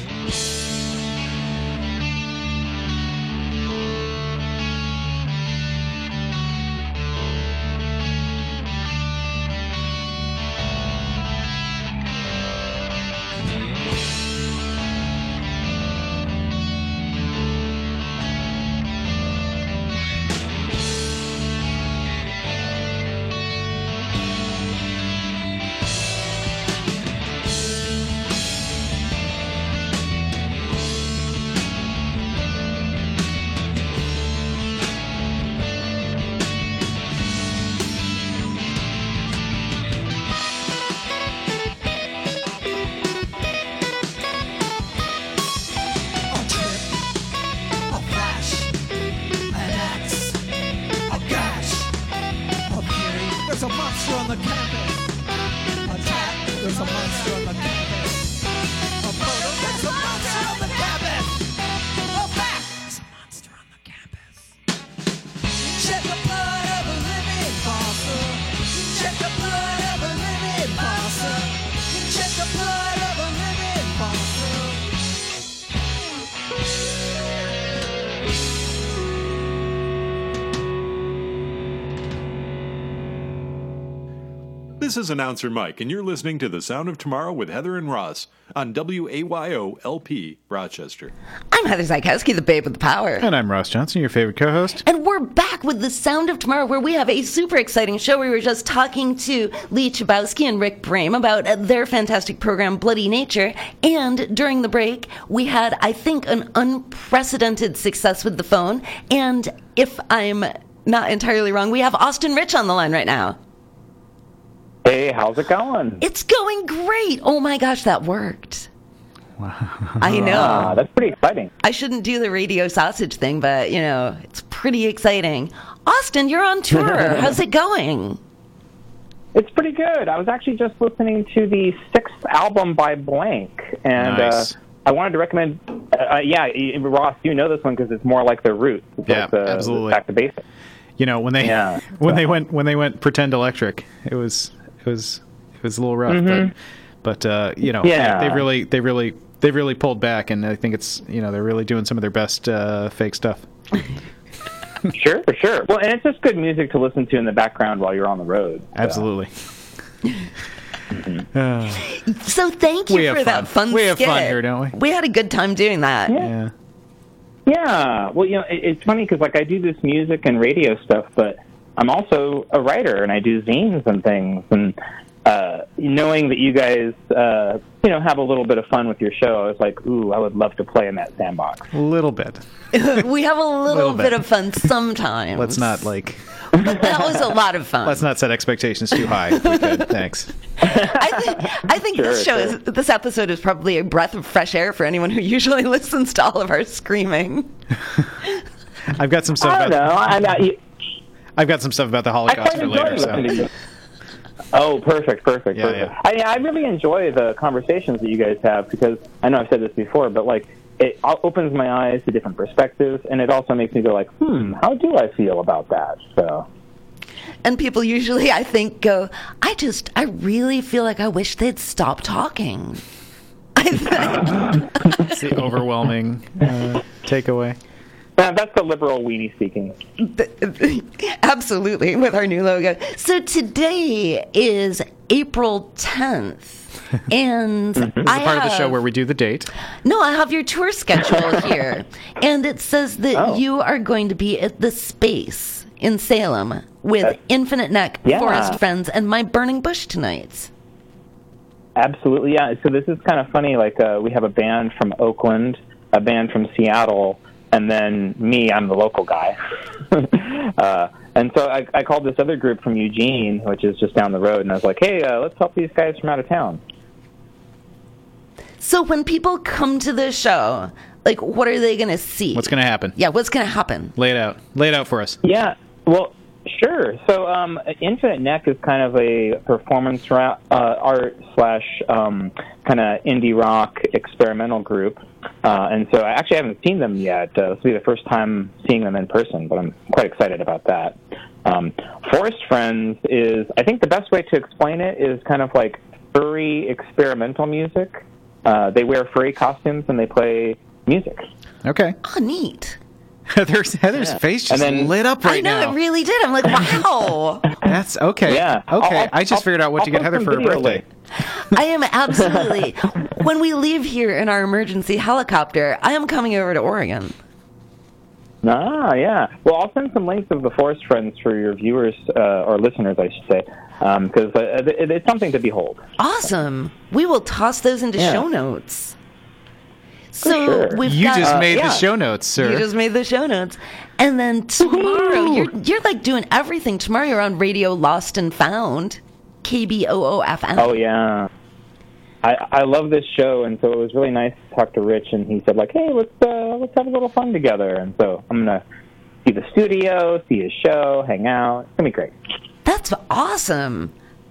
There's a monster on the campus. Attack, there's a monster on the campus. A photo, there's a monster on the campus. A fact, there's a monster on the campus. Check the blood of a living fossil. Check the blood of a living fossil. Check the blood of a living fossil. This is announcer Mike, and you're listening to The Sound of Tomorrow with Heather and Ross on W A Y O L P Rochester. I'm Heather Zykowski, the babe with the power. And I'm Ross Johnson, your favorite co-host. And we're back with The Sound of Tomorrow, where we have a super exciting show. We were just talking to Lee Chabowski and Rick Brame about uh, their fantastic program, Bloody Nature. And during the break, we had, I think, an unprecedented success with the phone. And if I'm not entirely wrong, we have Austin Rich on the line right now. Hey, how's it going? It's going great. Oh my gosh, that worked. Wow. I know. Ah, that's pretty exciting. I shouldn't do the radio sausage thing, but, you know, it's pretty exciting. Austin, you're on tour. How's it going? It's pretty good. I was actually just listening to the sixth album by Blank, and Nice. uh, I wanted to recommend, uh, yeah, y- Ross, you know this one because it's more like the Roots. It's Yeah, like the, absolutely. Back to basics. You know, when they Yeah. when they went when they went Pretend Electric, it was it was it was a little rough, Mhm. but but uh, you know, Yeah. they, they really they really they really pulled back, and I think it's, you know, they're really doing some of their best uh, fake stuff. Sure, for sure. Well, and it's just good music to listen to in the background while you're on the road. So. Absolutely. Uh, So thank you We have for that fun. fun We have skit. fun here, don't we? We had a good time doing that. yeah. Yeah, well, you know, it, it's funny because, like, I do this music and radio stuff, but I'm also a writer, and I do zines and things, and uh, knowing that you guys, uh, you know, have a little bit of fun with your show, I was like, ooh, I would love to play in that sandbox. A little bit. We have a little, Little bit. bit. of fun sometimes. Let's not like But that was a lot of fun. let's not set expectations too high. If we could. Thanks. I, th- I think this show Sure, is this episode is probably a breath of fresh air for anyone who usually listens to all of our screaming. I've got some stuff I don't about know. I'm not, you, I've got some stuff about the I Holocaust quite for enjoy later. listening to So you. Oh, perfect, perfect, Yeah, perfect. yeah. I, I really enjoy the conversations that you guys have because I know I've said this before, but like it opens my eyes to different perspectives, and it also makes me go like, hmm, how do I feel about that? So. And people usually, I think, go, I just, I really feel like I wish they'd stop talking. I think. it's the overwhelming uh, takeaway. Yeah, that's the liberal weenie speaking. Absolutely, with our new logo. So today is April tenth, and This is I the part of the have- show where we do the date. No, I have your tour schedule here, and it says that Oh. you are going to be at the Space in Salem with That's- Infinite Neck, Yeah. Forest Friends, and My Burning Bush tonight. absolutely, yeah. So this is kind of funny. Like, uh, we have a band from Oakland, a band from Seattle, and then me, I'm the local guy. uh, and so I, I called this other group from Eugene, which is just down the road, and I was like, hey, uh, let's help these guys from out of town. So when people come to the show, like, what are they going to see? What's going to happen? Yeah, what's going to happen? Lay it out. Lay it out for us. Yeah, well, sure. So um, Infinite Neck is kind of a performance ra- uh, art slash um, kind of indie rock experimental group. Uh, and so I actually haven't seen them yet. Uh, this will be the first time seeing them in person, but I'm quite excited about that. Um, Forest Friends is, I think the best way to explain it is kind of like furry experimental music. Uh, they wear furry costumes and they play music. Okay. Oh, neat. Heather's, Heather's Yeah. face just And then- lit up right I know, now. it really did. I'm like, wow. That's okay. Yeah. Okay. I'll- I just I'll- figured out what I'll to get post Heather some for her video birthday. links. I am absolutely. When we leave here in our emergency helicopter, I am coming over to Oregon. Ah, yeah. Well, I'll send some links of the Forest Friends for your viewers, uh, or listeners, I should say, because um, uh, it, it's something to behold. Awesome. We will toss those into Yeah. show notes. So sure. we've You got, just Uh, made yeah. the show notes, sir. You just made the show notes. And then tomorrow, you're you're like doing everything. Tomorrow you're on Radio Lost and Found, K B O O F M. Oh, yeah. I, I love this show, and so it was really nice to talk to Rich, and he said, like, hey, let's uh, let's have a little fun together. And so I'm going to see the studio, see his show, hang out. It's going to be great. That's awesome.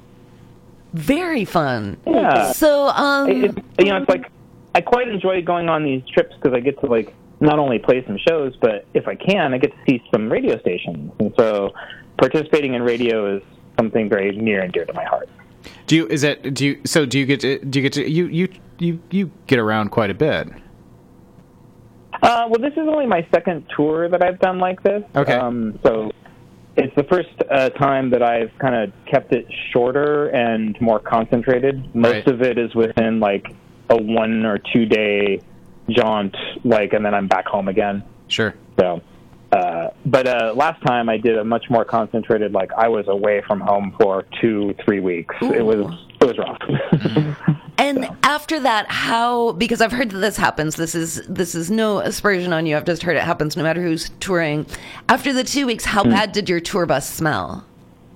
Very fun. Yeah. So, um, It, it, you know, it's like I quite enjoy going on these trips because I get to, like, not only play some shows, but if I can, I get to see some radio stations. And so participating in radio is something very near and dear to my heart. Do you is that do you so do you get to do you get to you you you you get around quite a bit? Uh, well, this is only my second tour that I've done like this. Okay. Um, so it's the first uh, time that I've kind of kept it shorter and more concentrated. Most Right. of it is within like a one or two day jaunt, like, and then I'm back home again. Sure. So, uh, but uh, last time I did a much more concentrated. Like I was away from home for two, three weeks. Ooh. It was it was rough. and after that, how? Because I've heard that this happens. This is this is no aspersion on you. I've just heard it happens no matter who's touring. After the two weeks, how bad did your tour bus smell?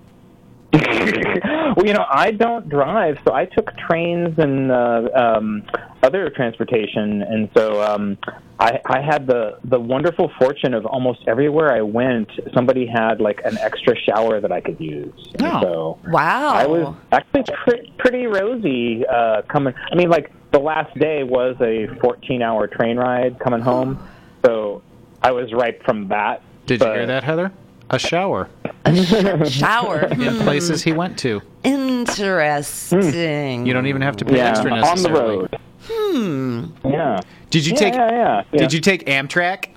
Well, you know, I don't drive, so I took trains and uh, um, other transportation, and so um, I, I had the, the wonderful fortune of almost everywhere I went, somebody had like an extra shower that I could use. And Oh. so Wow. I was actually pre- pretty rosy uh, coming. I mean, like the last day was a fourteen-hour train ride coming home, so I was ripe from that. Did you but- hear that, Heather? A shower A shower. in Hmm. places he went to. Interesting. You don't even have to pay Yeah, extra on the necessarily. road. Hmm. Yeah. Did you Yeah, take yeah, yeah, yeah. Did you take Amtrak?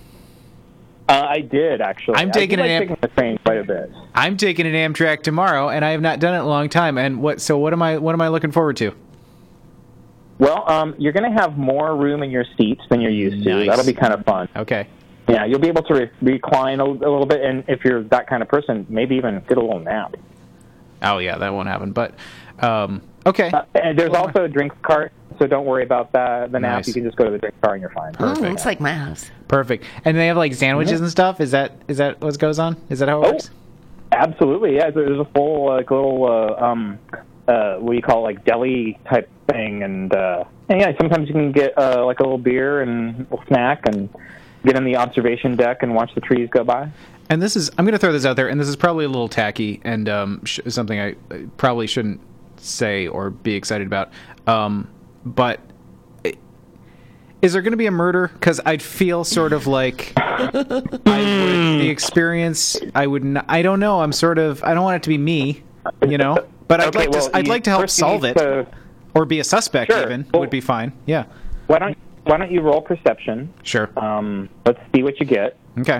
Uh, I did actually. I'm I taking do like an Am- taking the train quite a bit. I'm taking an Amtrak tomorrow, and I have not done it in a long time. And what? So what am I? What am I looking forward to? Well, um, you're going to have more room in your seats than you're used to. Nice. That'll be kind of fun. Okay. Yeah, you'll be able to re- recline a, a little bit, and if you're that kind of person, maybe even get a little nap. Oh yeah, that won't happen. But um, okay. Uh, and there's also a drinks cart, so don't worry about that. The nap, Nice. you can just go to the drinks cart and you're fine. Oh, looks like my house. Perfect. And they have like sandwiches and stuff. Is that is that what goes on? Is that how it Oh, works? absolutely, yeah. There's a full like little uh, um, uh, what do you call it, like deli type thing, and, uh, and yeah, sometimes you can get uh, like a little beer and a little snack and get in the observation deck and watch the trees go by. And this is I'm going to throw this out there, and this is probably a little tacky and um, sh- something I uh, probably shouldn't say or be excited about. Um, but it, is there going to be a murder? Because I'd feel sort of like I would, the experience. I would. Not, I don't know. I'm sort of. I don't want it to be me, you know. But I'd Okay, like well, to. I'd you- like to help first you solve need it, to- or be a suspect. Sure. Even Well- would be fine. Yeah. Why don't Why don't you roll perception? Sure. Um, let's see what you get. Okay.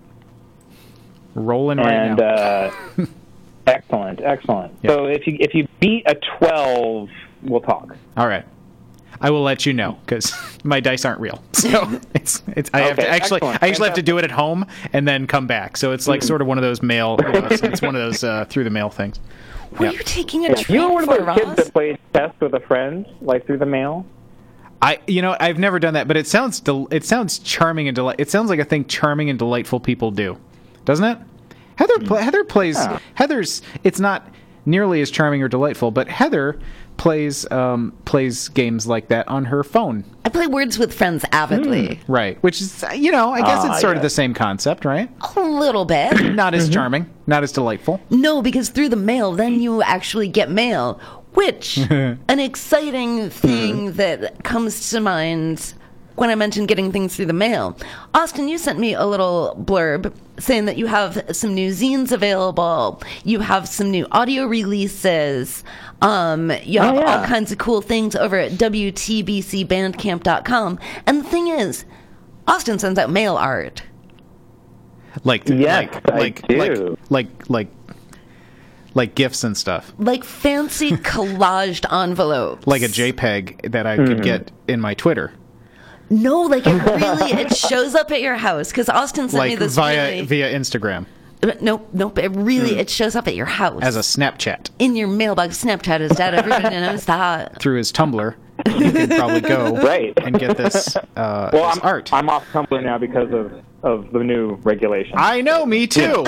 Rolling right and now. uh, excellent, excellent. Yeah. So if you if you beat a twelve, we'll talk. All right. I will let you know because my dice aren't real. So it's it's. I have to Okay, actually. excellent. I usually have to do it at home and then come back. So it's like sort of one of those mail. You know, it's, it's one of those uh, through the mail things. Were Yep. you taking a Yeah, train you were one of for those Ross? kids that played chess with a friend, like through the mail. I, you know, I've never done that, but it sounds del- it sounds charming and delight. It sounds like a thing charming and delightful people do, doesn't it? Heather pla- Heather plays Yeah. Heather's. It's not nearly as charming or delightful, but Heather plays um, plays games like that on her phone. I play Words with Friends avidly. Right, which is, you know, I guess Ah, it's sort of yeah. the same concept, right? A little bit. Not as charming, not as delightful. No, because through the mail, then you actually get mail, which an exciting thing that comes to mind when I mentioned getting things through the mail. Austin, you sent me a little blurb saying that you have some new zines available, you have some new audio releases, um, you have Oh, yeah. all kinds of cool things over at W T B C bandcamp dot com. And the thing is, Austin sends out mail art. Like, Yes, like, I like, do. like, like, like, like gifts and stuff. Like fancy collaged envelopes. Like a JPEG that I could get in my Twitter. No, like it really, it shows up at your house. Because Austin sent me Like this via really... via Instagram Uh, Nope, nope. It really, it shows up at your house. as a Snapchat in your mailbox. Snapchat is dead. Everybody knows that. through his Tumblr. You can probably go Right. and get this, uh, Well, this I'm, art. I'm off Tumblr now because of, of the new regulations. I know, me too.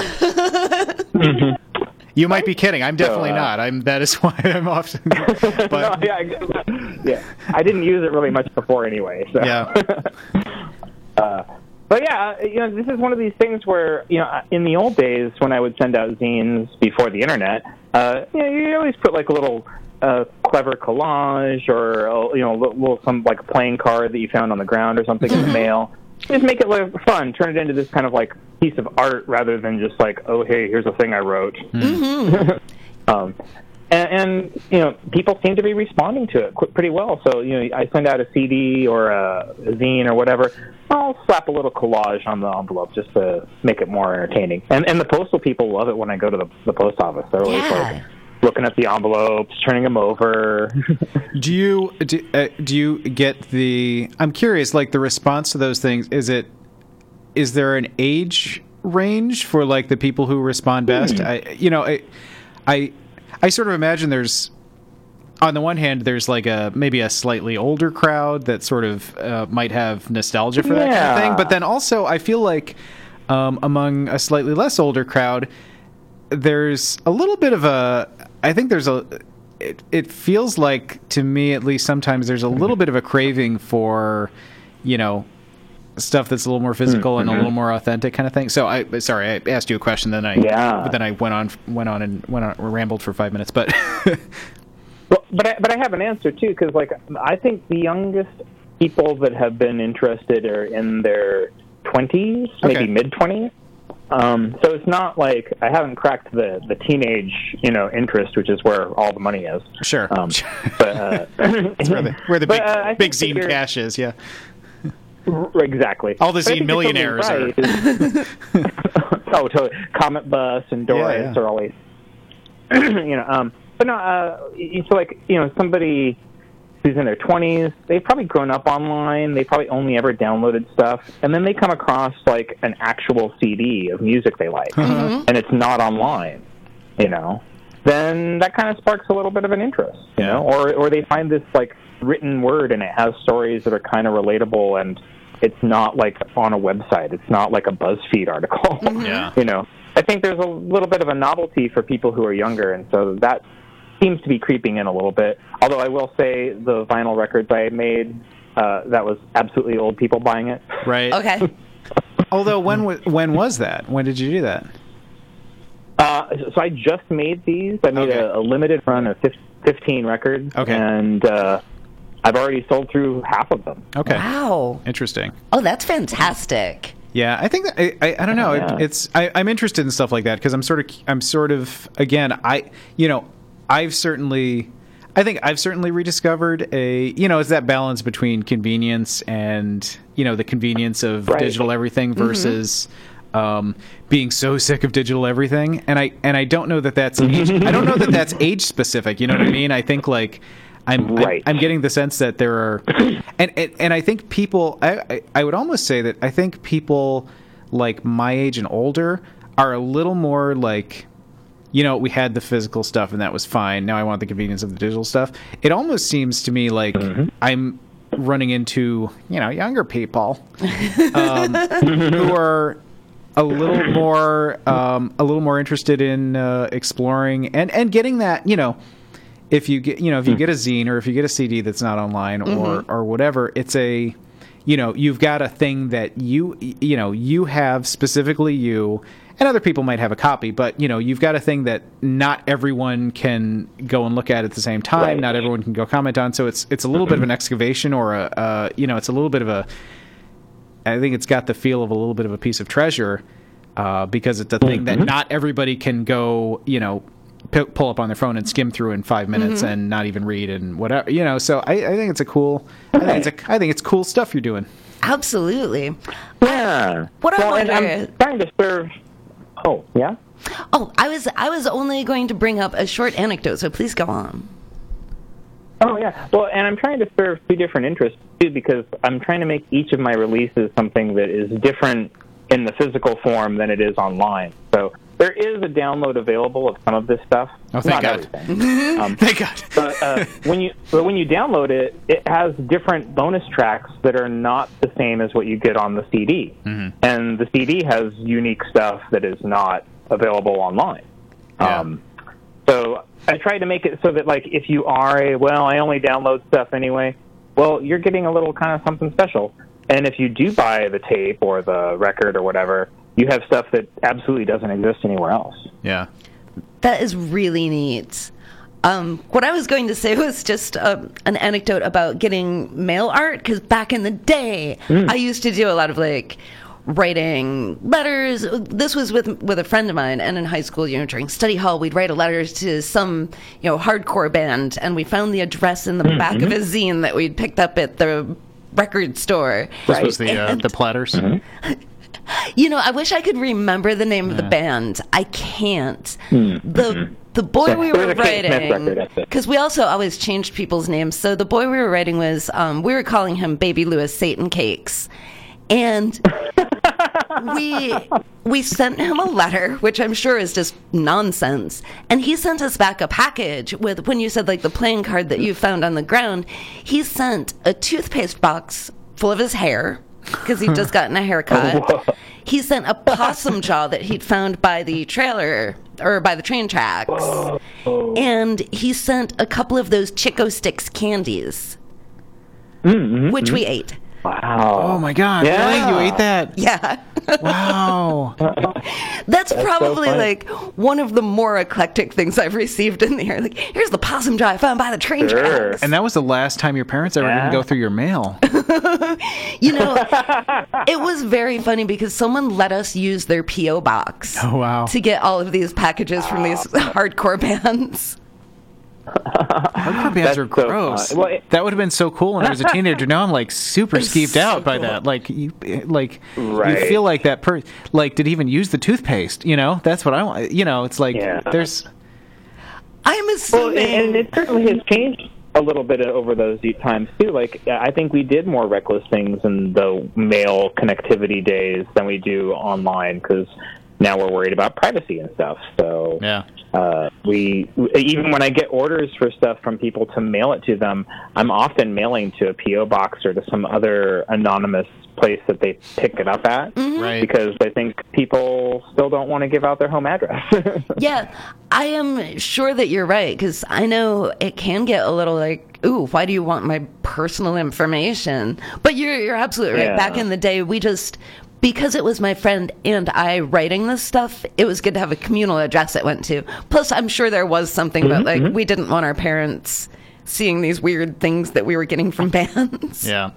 You might be kidding. I'm definitely uh, not. I'm. That is why I'm off. But no, yeah, I- yeah. I didn't use it really much before anyway. So. yeah, Uh, but yeah, uh, you know, this is one of these things where, you know, in the old days when I would send out zines before the internet, uh, you know, you always put like a little uh, clever collage or, uh, you know, a little, little some like playing card that you found on the ground or something in the mail. Just make it look fun. Turn it into this kind of like piece of art rather than just like, oh, hey, here's a thing I wrote. um, and, and you know, people seem to be responding to it qu- pretty well. So you know, I send out a C D or a, a zine or whatever. I'll slap a little collage on the envelope just to make it more entertaining. And and the postal people love it when I go to the, the post office. They're always Yeah. like looking at the envelopes, turning them over. do you do, uh, do you get the? I'm curious. Like the response to those things. Is it? Is there an age range for like the people who respond best? I you know I I I sort of imagine there's. On the one hand, there's like a maybe a slightly older crowd that sort of uh, might have nostalgia for that kind of Yeah. thing. But then also, I feel like um, among a slightly less older crowd, there's a little bit of a. I think there's a. It, it feels like to me, at least sometimes, there's a little bit of a craving for, you know, stuff that's a little more physical and a little more authentic kind of thing. So I sorry, I asked you a question, then I Yeah. but then I went on went on and went on rambled for five minutes, but. Well, but I, but I have an answer too, because like I think the youngest people that have been interested are in their twenties, Okay. maybe mid twenties. Um, so it's not like I haven't cracked the, the teenage, you know, interest, which is where all the money is. Sure. Um, but uh, That's where the, where the but, big, uh, I big think zine that cash is, yeah. you're- exactly. All the But I zine think you're totally millionaires right. oh, totally. Comet Bus and Doris Yeah, yeah. are always, you know. Um, but no, uh, it's like you know somebody who's in their twenties. They've probably grown up online. They probably only ever downloaded stuff, and then they come across like an actual C D of music they like, and it's not online. You know, then that kind of sparks a little bit of an interest. You know, or or they find this like written word and it has stories that are kind of relatable and it's not like on a website. It's not like a BuzzFeed article. Yeah. You know, I think there's a little bit of a novelty for people who are younger, and so that seems to be creeping in a little bit. Although I will say the vinyl records I made, uh, that was absolutely old people buying it. Right. Okay. Although when wa- when was that? When did you do that? Uh, so I just made these. I made Okay. a, a limited run of fif- fifteen records, Okay. and uh, I've already sold through half of them. Okay. Wow. Interesting. Oh, that's fantastic. Yeah, I think that I, I, I don't know. Yeah. It, it's I, I'm interested in stuff like that because I'm sort of I'm sort of again I you know I've certainly I think I've certainly rediscovered a you know it's that balance between convenience and you know the convenience of Right. digital everything versus um, being so sick of digital everything, and I and I don't know that that's age, I don't know that that's age specific. You know what I mean? I think like. I'm, Right. I'm I'm getting the sense that there are, and and, and I think people. I, I I would almost say that I think people like my age and older are a little more like you know, we had the physical stuff and that was fine. Now I want the convenience of the digital stuff. It almost seems to me like mm-hmm. I'm running into, you know, younger people um, who are a little more, um, a little more interested in uh, exploring and, and getting that, you know, if you get, you know, if you get a zine or if you get a C D that's not online or, mm-hmm. or whatever, it's a, you know, you've got a thing that you, you know, you have specifically you, and other people might have a copy, but, you know, you've got a thing that not everyone can go and look at at the same time. Right. Not everyone can go comment on. So it's it's a little bit of an excavation or a, uh, you know, it's a little bit of a, I think it's got the feel of a little bit of a piece of treasure uh, because it's a thing mm-hmm. that not everybody can go, you know, p- pull up on their phone and skim through in five minutes mm-hmm. and not even read and whatever, you know. So I, I think it's a cool, I think it's a, I think it's cool stuff you're doing. Absolutely. Yeah. What I well, wonder, and I'm trying to serve. Oh, yeah? Oh, I was I was only going to bring up a short anecdote, so please go on. Oh, yeah. Well, and I'm trying to serve two different interests, too, because I'm trying to make each of my releases something that is different in the physical form than it is online. So there is a download available of some of this stuff. Oh, thank Not God. Um, thank God. But, uh, when you, but when you download it, it has different bonus tracks that are not the same as what you get on the C D. Mm-hmm. And the C D has unique stuff that is not available online. Yeah. Um, so I tried to make it so that, like, if you are a, well, I only download stuff anyway, well, you're getting a little kind of something special. And if you do buy the tape or the record or whatever, you have stuff that absolutely doesn't exist anywhere else. Yeah. That is really neat. Um, what I was going to say was just uh, an anecdote about getting mail art, because back in the day, mm. I used to do a lot of, like, writing letters. This was with with a friend of mine, and in high school, you know, during study hall, we'd write a letter to some, you know, hardcore band, and we found the address in the mm-hmm. back of a zine that we'd picked up at the record store. This right. was the uh, the Platters. Mm-hmm. You know, I wish I could remember the name yeah. of the band. I can't. Mm-hmm. The the boy yeah, we were writing, because we also always changed people's names. So the boy we were writing was, um, we were calling him Baby Louis Satan Cakes. And we we sent him a letter, which I'm sure is just nonsense. And he sent us back a package with, when you said, like, the playing card that you found on the ground, he sent a toothpaste box full of his hair, because he'd just gotten a haircut. Oh, he sent a possum jaw that he'd found by the trailer, or by the train tracks. Whoa. And he sent a couple of those Chico Sticks candies, mm-hmm, which mm-hmm. we ate. Wow. Oh, my God. Yeah. Really? You ate that? Yeah. Wow. That's, That's probably, so like, one of the more eclectic things I've received in there. Like, here's the possum jaw I found by the train sure. tracks. And that was the last time your parents ever yeah. didn't go through your mail. You know, it was very funny because someone let us use their P O box oh, wow. to get all of these packages from these hardcore bands. Hardcore bands are gross. So well, it, that would have been so cool when I was a teenager. Now I'm like super skeeved so out by cool. that. Like you, like right. you feel like that per like did he even use the toothpaste? You know, that's what I want. You know, it's like yeah. there's. I'm assuming, well, and it certainly has changed a little bit over those times too. Like I think we did more reckless things in the mail connectivity days than we do online because now we're worried about privacy and stuff. So yeah. Uh, we even when I get orders for stuff from people to mail it to them, I'm often mailing to a P O box or to some other anonymous place that they pick it up at, mm-hmm. right. because I think people still don't want to give out their home address. Yeah, I am sure that you're right, because I know it can get a little like, ooh, why do you want my personal information? But you're you're absolutely right. Yeah. Back in the day, we just... Because it was my friend and I writing this stuff, it was good to have a communal address it went to. Plus, I'm sure there was something mm-hmm, about, like, mm-hmm. we didn't want our parents seeing these weird things that we were getting from bands. Yeah.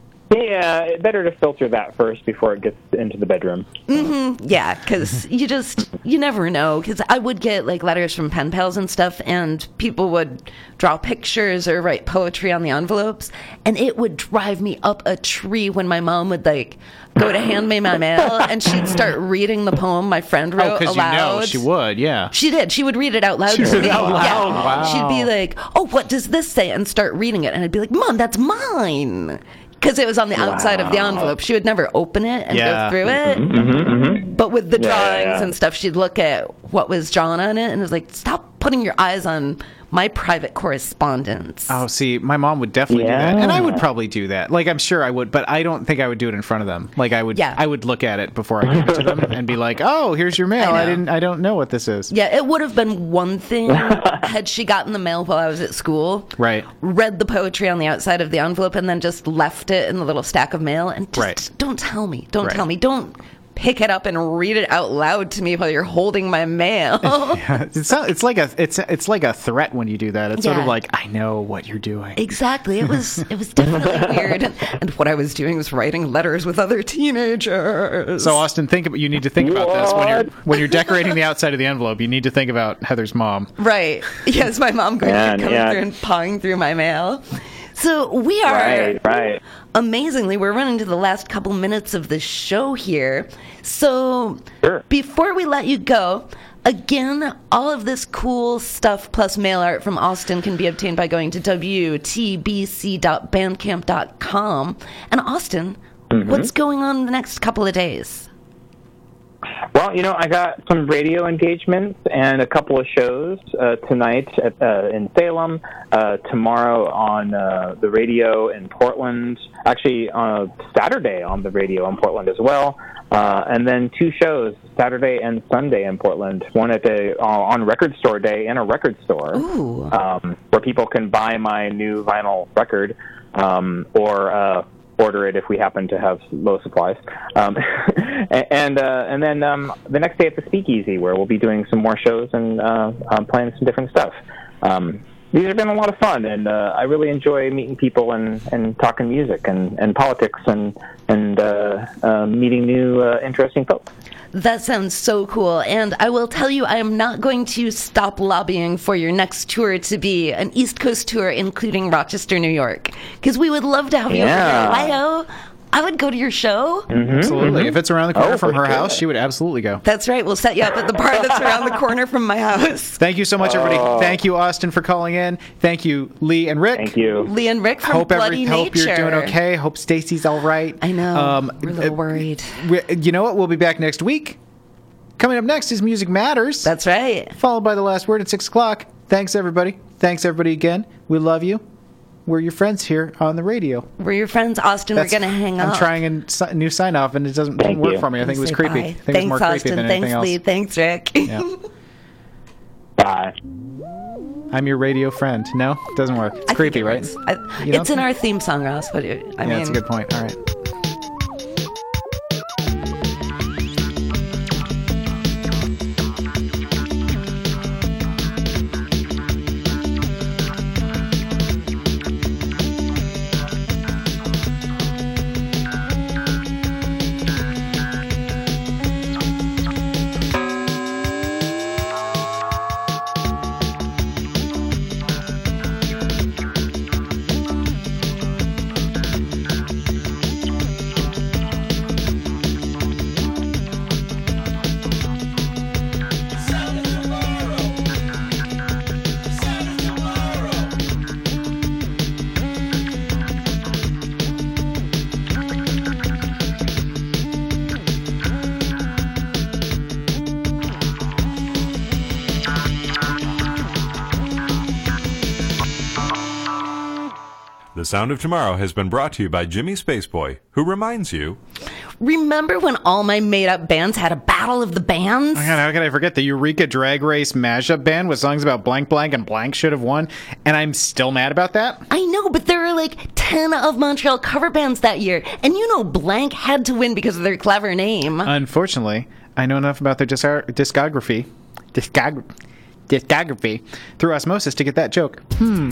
Yeah, better to filter that first before it gets into the bedroom. Mm-hmm. Yeah, because you just, you never know. Because I would get, like, letters from pen pals and stuff, and people would draw pictures or write poetry on the envelopes, and it would drive me up a tree when my mom would, like, go to hand me my mail, and she'd start reading the poem my friend wrote oh, because aloud. You know she would, yeah. She did. She would read it out loud she to read me. it out loud. Yeah. Wow. She'd be like, oh, what does this say? And start reading it. And I'd be like, Mom, that's mine. because it was on the outside of the Wow. envelope. She would never open it and Yeah. go through it. Mm-hmm, mm-hmm. But with the Yeah, drawings yeah, yeah. and stuff, she'd look at what was drawn on it and it was like, stop putting your eyes on my private correspondence. Oh, see, my mom would definitely do that, Yeah. and I would probably do that. Like, I'm sure I would, but I don't think I would do it in front of them. Like, I would, Yeah. I would look at it before I gave it to them and be like, "Oh, here's your mail. I I, know. didn't, I don't know what this is." Yeah, it would have been one thing had she gotten the mail while I was at school, Right. read the poetry on the outside of the envelope, and then just left it in the little stack of mail. And just Right. don't tell me. Don't Right. tell me. Don't pick it up and read it out loud to me while you're holding my mail. It's not, it's like a it's it's like a threat when you do that. It's sort of Yeah. like, I know what you're doing. Exactly. It was it was definitely weird. And, and what I was doing was writing letters with other teenagers. So Austin, think about, you need to think about this when you're when you're decorating the outside of the envelope. You need to think about Heather's mom. Right. Yes, my mom going Yeah, to come yeah. through and pawing through my mail. So we are Right, right. amazingly, we're running to the last couple minutes of the show here. So Sure. before we let you go, again, all of this cool stuff plus mail art from Austin can be obtained by going to w t b c dot bandcamp dot com. And Austin, Mm-hmm. what's going on the next couple of days? Well, you know, I got some radio engagements and a couple of shows uh, tonight at, uh, in Salem, uh, tomorrow on uh, the radio in Portland, actually on a Saturday on the radio in Portland as well, uh, and then two shows, Saturday and Sunday in Portland, one at the uh, on Record Store Day in a record store, Ooh. um, where people can buy my new vinyl record um, or uh, order it if we happen to have low supplies. Um, and uh, and then um, the next day at the Speakeasy, where we'll be doing some more shows and uh, um, playing some different stuff. Um, these have been a lot of fun, and uh, I really enjoy meeting people and, and talking music and, and politics and and uh, uh, meeting new uh, interesting folks. That sounds so cool. And I will tell you, I am not going to stop lobbying for your next tour to be an East Coast tour, including Rochester, New York. Because we would love to have you Yeah. over there. Ohio. I would go to your show. Mm-hmm, Absolutely. mm-hmm. If it's around the corner Oh, from for her sure. house, she would absolutely go. That's right. We'll set you up at the bar that's around the corner from my house. Thank you so much, everybody. Oh. Thank you, Austin, for calling in. Thank you, Lee and Rick. Thank you. Lee and Rick from Hope Bloody every, hope Nature. you're doing okay. Hope Stacy's all right. I know. Um, We're a little uh, worried. we- You know what? We'll be back next week. Coming up next is Music Matters. That's right. Followed by The Last Word at six o'clock. Thanks, everybody. Thanks, everybody, again. We love you. We're your friends here on the radio. We're your friends, Austin. That's- We're going to hang I'm up. trying a si- new sign off, and it doesn't Thank work you. for me. I think it was Say creepy. bye. I think Thanks, it was more Austin. creepy than Thanks, anything else. Lee. Thanks, Rick. Yeah. Bye. I'm your radio friend. No? Doesn't work. It's I think creepy, it right? works. I, You don't it's in think? our theme song, Ross. What do you, I yeah, mean, that's a good point. All right. The Sound of Tomorrow has been brought to you by Jimmy Spaceboy, who reminds you... remember when all my made-up bands had a battle of the bands? Oh, God, how could I forget the Eureka Drag Race mashup band with songs about blank blank and blank should have won, and I'm still mad about that? I know, but there were like ten of Montreal cover bands that year, and you know Blank had to win because of their clever name. Unfortunately, I know enough about their discar- discography, discog- discography, through osmosis to get that joke. Hmm.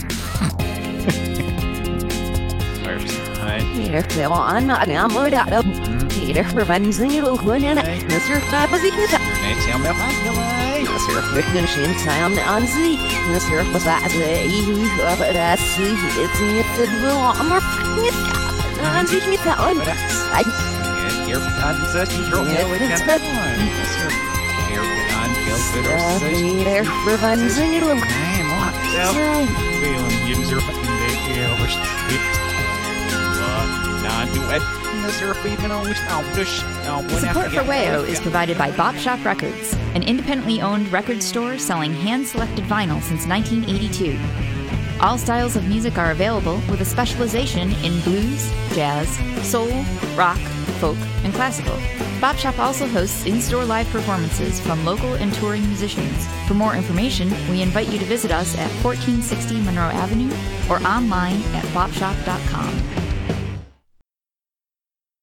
Peter, they want not now more out of Peter, prevents the little one and Mister Papazica. Tell me how you like. Mister Finishing sound on Z. Mister Besides the you of it, I see it's in the will on my on Z. Me that one. I Here, I'm such a girl. Yeah, it's that one. Here, I'm feel Peter, prevents the little Feeling user fucking big. can't do it. The surf even always Support for Wayo is provided by Bop Shop Records, an independently owned record store selling hand-selected vinyl since nineteen eighty-two. All styles of music are available with a specialization in blues, jazz, soul, rock, folk, and classical. Bop Shop also hosts in-store live performances from local and touring musicians. For more information, we invite you to visit us at fourteen sixty Monroe Avenue or online at bop shop dot com.